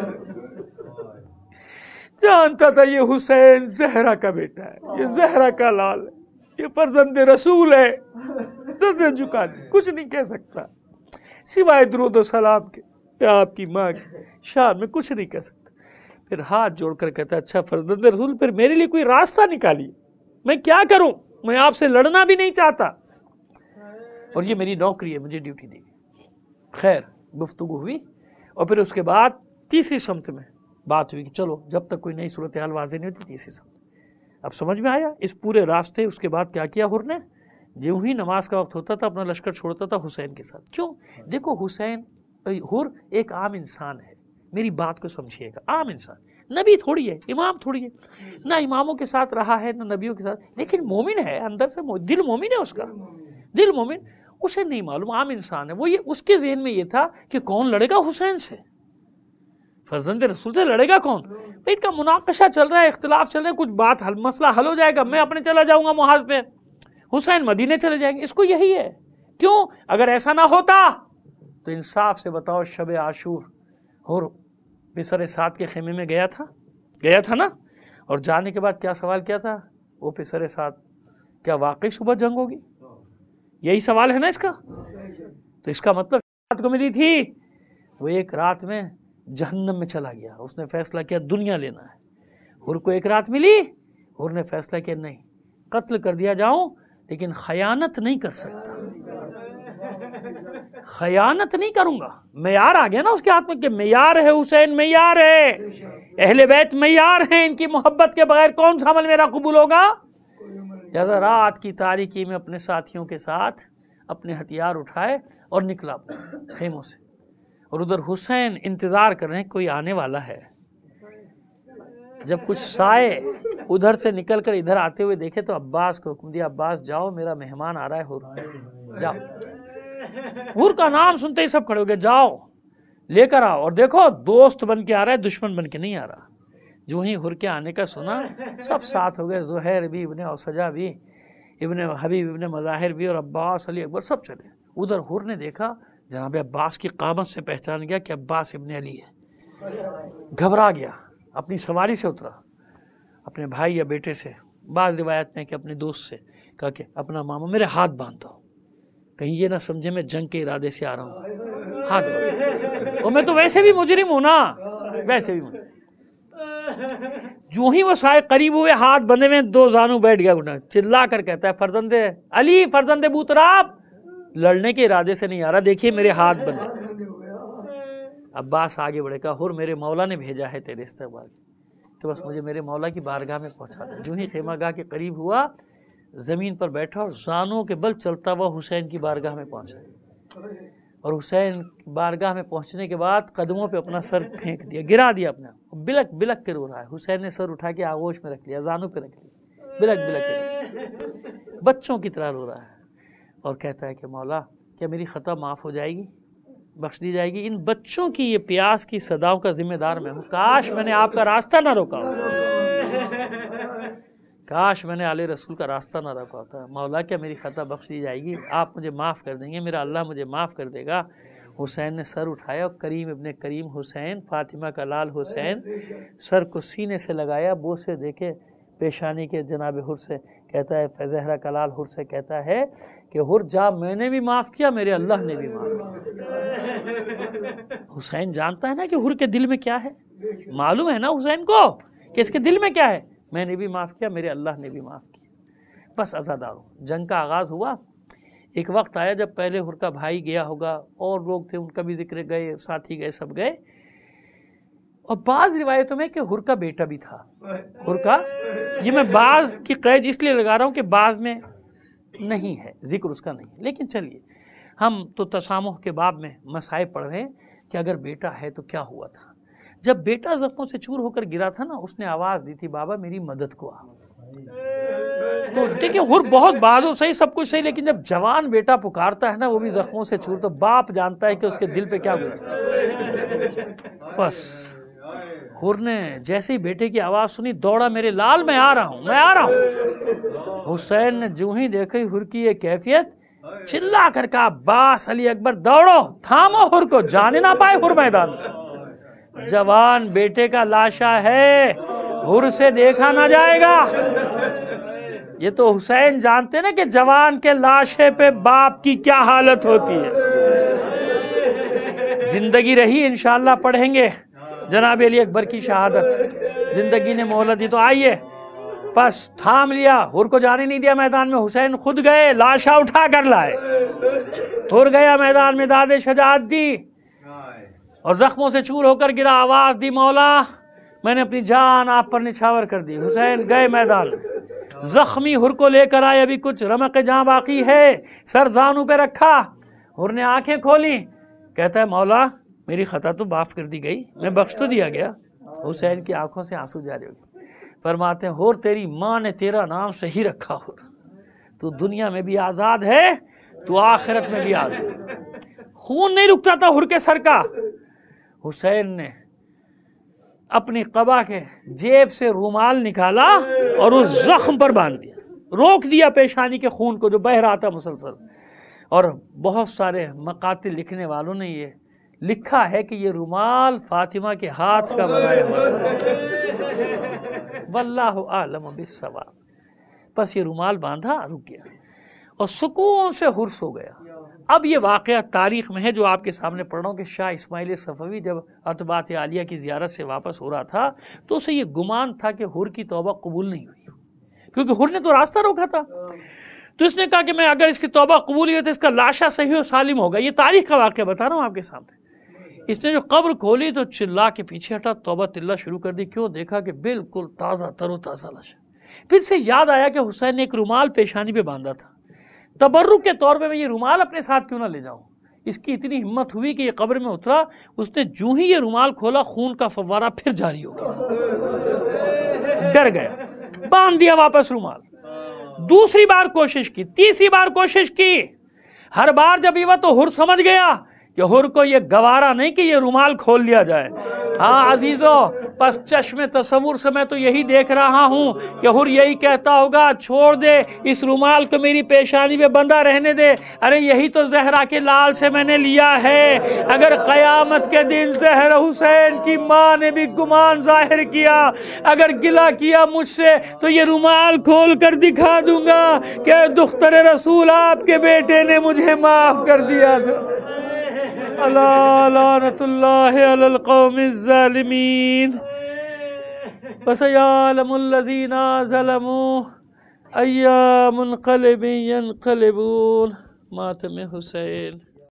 जानता था ये हुसैन ज़हरा का बेटा है, ये ज़हरा का लाल है, ये फर्जंद रसूल है, दर्जे झुका दे, कुछ नहीं कह सकता सिवाय दुरूद सलाम के, आपकी माँ की शान में कुछ नहीं कह सकता। फिर हाथ जोड़कर कहता अच्छा फर्जंद रसूल, फिर मेरे लिए कोई रास्ता निकालिए, मैं क्या करूं? मैं आपसे लड़ना भी नहीं चाहता और ये मेरी नौकरी है, मुझे ड्यूटी दी। खैर गुफ्तगू हुई और फिर उसके बाद तीसरी समत में बात हुई कि चलो जब तक कोई नई सूरत हाल वाज़ेह नहीं होती, तीसरी समत। अब समझ में आया इस पूरे रास्ते उसके बाद क्या किया हुर ने? जो ही नमाज का वक्त होता था अपना लश्कर छोड़ता था हुसैन के साथ। क्यों? देखो हुसैन हुर एक आम इंसान है, मेरी बात को समझिएगा, आम इंसान, नबी थोड़ी है, इमाम थोड़ी है, ना इमामों के साथ रहा है ना नबियों के साथ, लेकिन मोमिन है अंदर से, दिल मोमिन है उसका, दिल मोमिन। उसे नहीं मालूम, आम इंसान है वो, ये उसके ज़हन में ये था कि कौन लड़ेगा हुसैन से, फर्जंद रसूल से लड़ेगा कौन। भाई इनका मुनाकशा चल रहा है, इख्तिलाफ चल रहा है, कुछ बात हल, मसला हल हो जाएगा, मैं अपने चला जाऊंगा मुहाज पे, हुसैन मदीने चले जाएंगे, इसको यही है। क्यों? अगर ऐसा ना होता तो इंसाफ से बताओ, शब आशूर और बिसर साद के खेमे में गया था ना, और जाने के बाद क्या सवाल किया था वो पिसर साद, क्या वाकई सुबह जंग होगी? यही सवाल है ना इसका। तो इसका मतलब रात को मिली थी, वो एक रात में जहन्नम में चला गया, उसने फैसला किया दुनिया लेना है। हुर को एक रात मिली, हुर ने फैसला किया नहीं, कत्ल कर दिया जाऊं लेकिन खयानत नहीं कर सकता, खयानत नहीं करूंगा। मेयार आ गया ना उसके हाथ में कि मेयार है हुसैन, मेयार है, अहले बैत मेयार है, इनकी मोहब्बत के बगैर कौन सा अमल मेरा कबूल होगा। लिहाजा रात की तारीकी में अपने साथियों के साथ अपने हथियार उठाए और निकला खेमों से, और उधर हुसैन इंतजार कर रहे हैं कोई आने वाला है। जब कुछ साए उधर से निकल कर इधर आते हुए देखे तो अब्बास को हुक्म दिया, अब्बास जाओ मेरा मेहमान आ रहा है हुर, जाओ। हुर का नाम सुनते ही सब खड़े हो गए, जाओ लेकर आओ, और देखो दोस्त बन के आ रहा है, दुश्मन बन के नहीं आ रहा। जो ही हुर के आने का सुना सब साथ हो गए, ज़ुहैर भी, इब्ने औसजा भी, इब्ने हबीब, इब्ने मज़ाहिर भी, और अब्बास, अली अकबर सब चले। उधर हुर ने देखा जनाब अब्बास की कामत से पहचान गया कि अब्बास इब्ने अली है, घबरा गया, अपनी सवारी से उतरा, अपने भाई या बेटे से, बाज़ रिवायत में कि अपने दोस्त से कहा कि अपना मामा मेरे हाथ बांध दो, कहीं ये ना समझे मैं जंग के इरादे से आ रहा हूँ, हाथ बांध, और मैं तो वैसे भी मुजरिम हूँ ना, वैसे भी मुजरिम। जो ही वो साए करीब हुए, हाथ बंधे में, दो जानू बैठ गया घुटना, चिल्ला कर कहता है फर्जंदे अली, फर्जंदे बूतराब, लड़ने के इरादे से नहीं आ रहा, देखिए मेरे हाथ बंधे। अब्बास आगे बढ़े, कहा हुर मेरे मौला ने भेजा है तेरे इस्तकबाल, तो बस मुझे मेरे मौला की बारगाह में पहुंचा दे। जो ही खेमागाह के करीब हुआ, ज़मीन पर बैठा और जानों के बल चलता हुआ हुसैन की बारगाह में पहुंचा, और हुसैन की बारगाह में पहुंचने के बाद कदमों पे अपना सर फेंक दिया, गिरा दिया अपना, बिलक बिलक के रो रहा है। हुसैन ने सर उठा के आगोश में रख लिया, जानों पे रख लिया, बिलक बिलक के बच्चों की तरह रो रहा है, और कहता है कि मौला क्या मेरी ख़ता माफ़ हो जाएगी, बख्श दी जाएगी। इन बच्चों की ये प्यास की सदाओं का जिम्मेदार मैं हूँ, काश मैंने आपका रास्ता ना रोका होता, काश मैंने आले रसूल का रास्ता ना रोका होता। मौला क्या मेरी ख़ता बख्श दी जाएगी, आप मुझे माफ़ कर देंगे, मेरा अल्लाह मुझे माफ़ कर देगा। हुसैन ने सर उठाया और करीम इब्ने करीम हुसैन, फ़ातिमा का लाल हुसैन, सर को सीने से लगाया, बोसे देखे पेशानी के जनाब हुर से, कहता है ज़हरा का लाल हुर से कहता है कि हुर जा, मैंने भी माफ़ किया, मेरे अल्लाह ने भी माफ़ किया। हुसैन जानता है ना कि हुर के दिल में क्या है, मालूम है ना हुसैन को कि इसके दिल में क्या है, मैंने भी माफ़ किया, मेरे अल्लाह ने भी माफ़ किया। बस अज़ादार हो, जंग का आगाज़ हुआ। एक वक्त आया जब पहले हुर का भाई गया होगा, और लोग थे उनका भी जिक्र, गए साथी गए, सब गए, और बाज़ रिवायतों में कि हुर का बेटा भी था। हुर का, ये मैं बाज़ की कैद इसलिए लगा रहा हूँ कि बाज़ में नहीं है जिक्र उसका नहीं है, लेकिन चलिए हम तो तसामुह के बाब में मसाइब पढ़ रहे हैं कि अगर बेटा है तो क्या हुआ था। जब बेटा ज़ख्मों से चूर होकर गिरा था ना, उसने आवाज़ दी थी, बाबा मेरी मदद को आ। तो देखिए हुर बहुत बहादुर, सही सब कुछ सही, लेकिन जब जवान बेटा पुकारता है ना, वो भी ज़ख्मों से चूर, तो बाप जानता है कि उसके दिल पे क्या गुजरा। बस हुर ने जैसे ही बेटे की आवाज़ सुनी, दौड़ा, मेरे लाल मैं आ रहा हूँ, मैं आ रहा हूँ। हुसैन ने जो ही देखी हुर की ये कैफियत, चिल्ला कर कहा अब्बास, अली अकबर दौड़ो, थामो हुर को, जाने ना पाए हुर मैदान में। जवान बेटे का लाशा है, हुर से देखा ना जाएगा। ये तो हुसैन जानते ना कि जवान के लाशे पे बाप की क्या हालत होती है। जिंदगी रही इंशाअल्लाह पढ़ेंगे जनाब अली अकबर की शहादत, जिंदगी ने मोहलत दी तो आइए। बस थाम लिया, हुर को जाने नहीं दिया मैदान में। हुसैन खुद गए, लाशा उठा कर लाए, हुर गया मैदान में, दादे शजाअत दी और जख्मों से चूर होकर गिरा, आवाज़ दी, मौला मैंने अपनी जान आप पर निछावर कर दी। हुसैन गए मैदान में, जख्मी हुर को लेकर आए, अभी कुछ रमक जहाँ बाकी है, सर जानू पे रखा। हुर ने आंखें खोली, कहता है मौला मेरी खता तो माफ़ कर दी गई, मैं बख्श तो दिया गया। हुसैन की आंखों से आंसू जारी हो गए। फरमाते हैं हुर तेरी माँ ने तेरा नाम सही रखा, हुर तू दुनिया में भी आज़ाद है, तू आखिरत में भी आज़ाद। खून नहीं रुकता था हुर के सर का। हुसैन ने अपनी कबा के जेब से रुमाल निकाला और उस जख्म पर बांध दिया, रोक दिया पेशानी के खून को जो बह रहा था मुसलसल। और बहुत सारे मकातिल लिखने वालों ने ये लिखा है कि ये रुमाल फातिमा के हाथ का बनाया हुआ था। वल्लाहु आलम बिस्सवाब। बस ये रुमाल बांधा, रुक गया और सुकून से हुर सो गया। अब ये वाक़या तारीख़ में है जो आपके सामने पढ़ रहा हूँ कि शाह इस्माइल सफ़वी जब अतबात आलिया की ज़ियारत से वापस हो रहा था तो उसे ये गुमान था कि हुर की तौबा कबूल नहीं हुई, क्योंकि हुर ने तो रास्ता रोका था। तो इसने कहा कि मैं अगर इसकी तौबा कबूल हुई तो इसका लाशा सही और सालिम होगा। ये तारीख़ का वाक़या बता रहा हूँ आपके सामने। इसने जो कब्र खोली तो चिल्ला के पीछे हटा, तौबा तिल्ला शुरू कर दी। क्यों? देखा कि बिल्कुल ताज़ा तरोताज़ा लाशा। फिर से याद आया कि हुसैन ने एक रुमाल पेशानी पे बांधा था, तबर्रुक के तौर पे मैं ये रुमाल अपने साथ क्यों ना ले जाऊं। इसकी इतनी हिम्मत हुई कि ये कब्र में उतरा, उसने जूं ही ये रुमाल खोला खून का फव्वारा फिर जारी हो गया। डर गया, बांध दिया वापस रुमाल। दूसरी बार कोशिश की, तीसरी बार कोशिश की। हर बार जब ये तो हुर समझ गया कि हुर को ये गवारा नहीं कि ये रुमाल खोल लिया जाए। हाँ अजीजों, बस चश्मे तसव्वुर से मैं तो यही देख रहा हूँ कि हुर यही कहता होगा छोड़ दे इस रुमाल को, मेरी पेशानी में बंधा रहने दे। अरे यही तो जहरा के लाल से मैंने लिया है। अगर क़यामत के दिन ज़हरा हुसैन की माँ ने भी गुमान जाहिर किया, अगर गिला किया मुझसे, तो ये रुमाल खोल कर दिखा दूंगा कि दुख्तर रसूल आपके बेटे ने मुझे माफ़ कर दिया था। अला लानतुल्लाहि अलल कौमिज़ ज़ालिमीन वसयअलमुल लज़ीना ज़लमू अय्या मुनक़लिबिन यनक़लिबून। मातम हुसैन।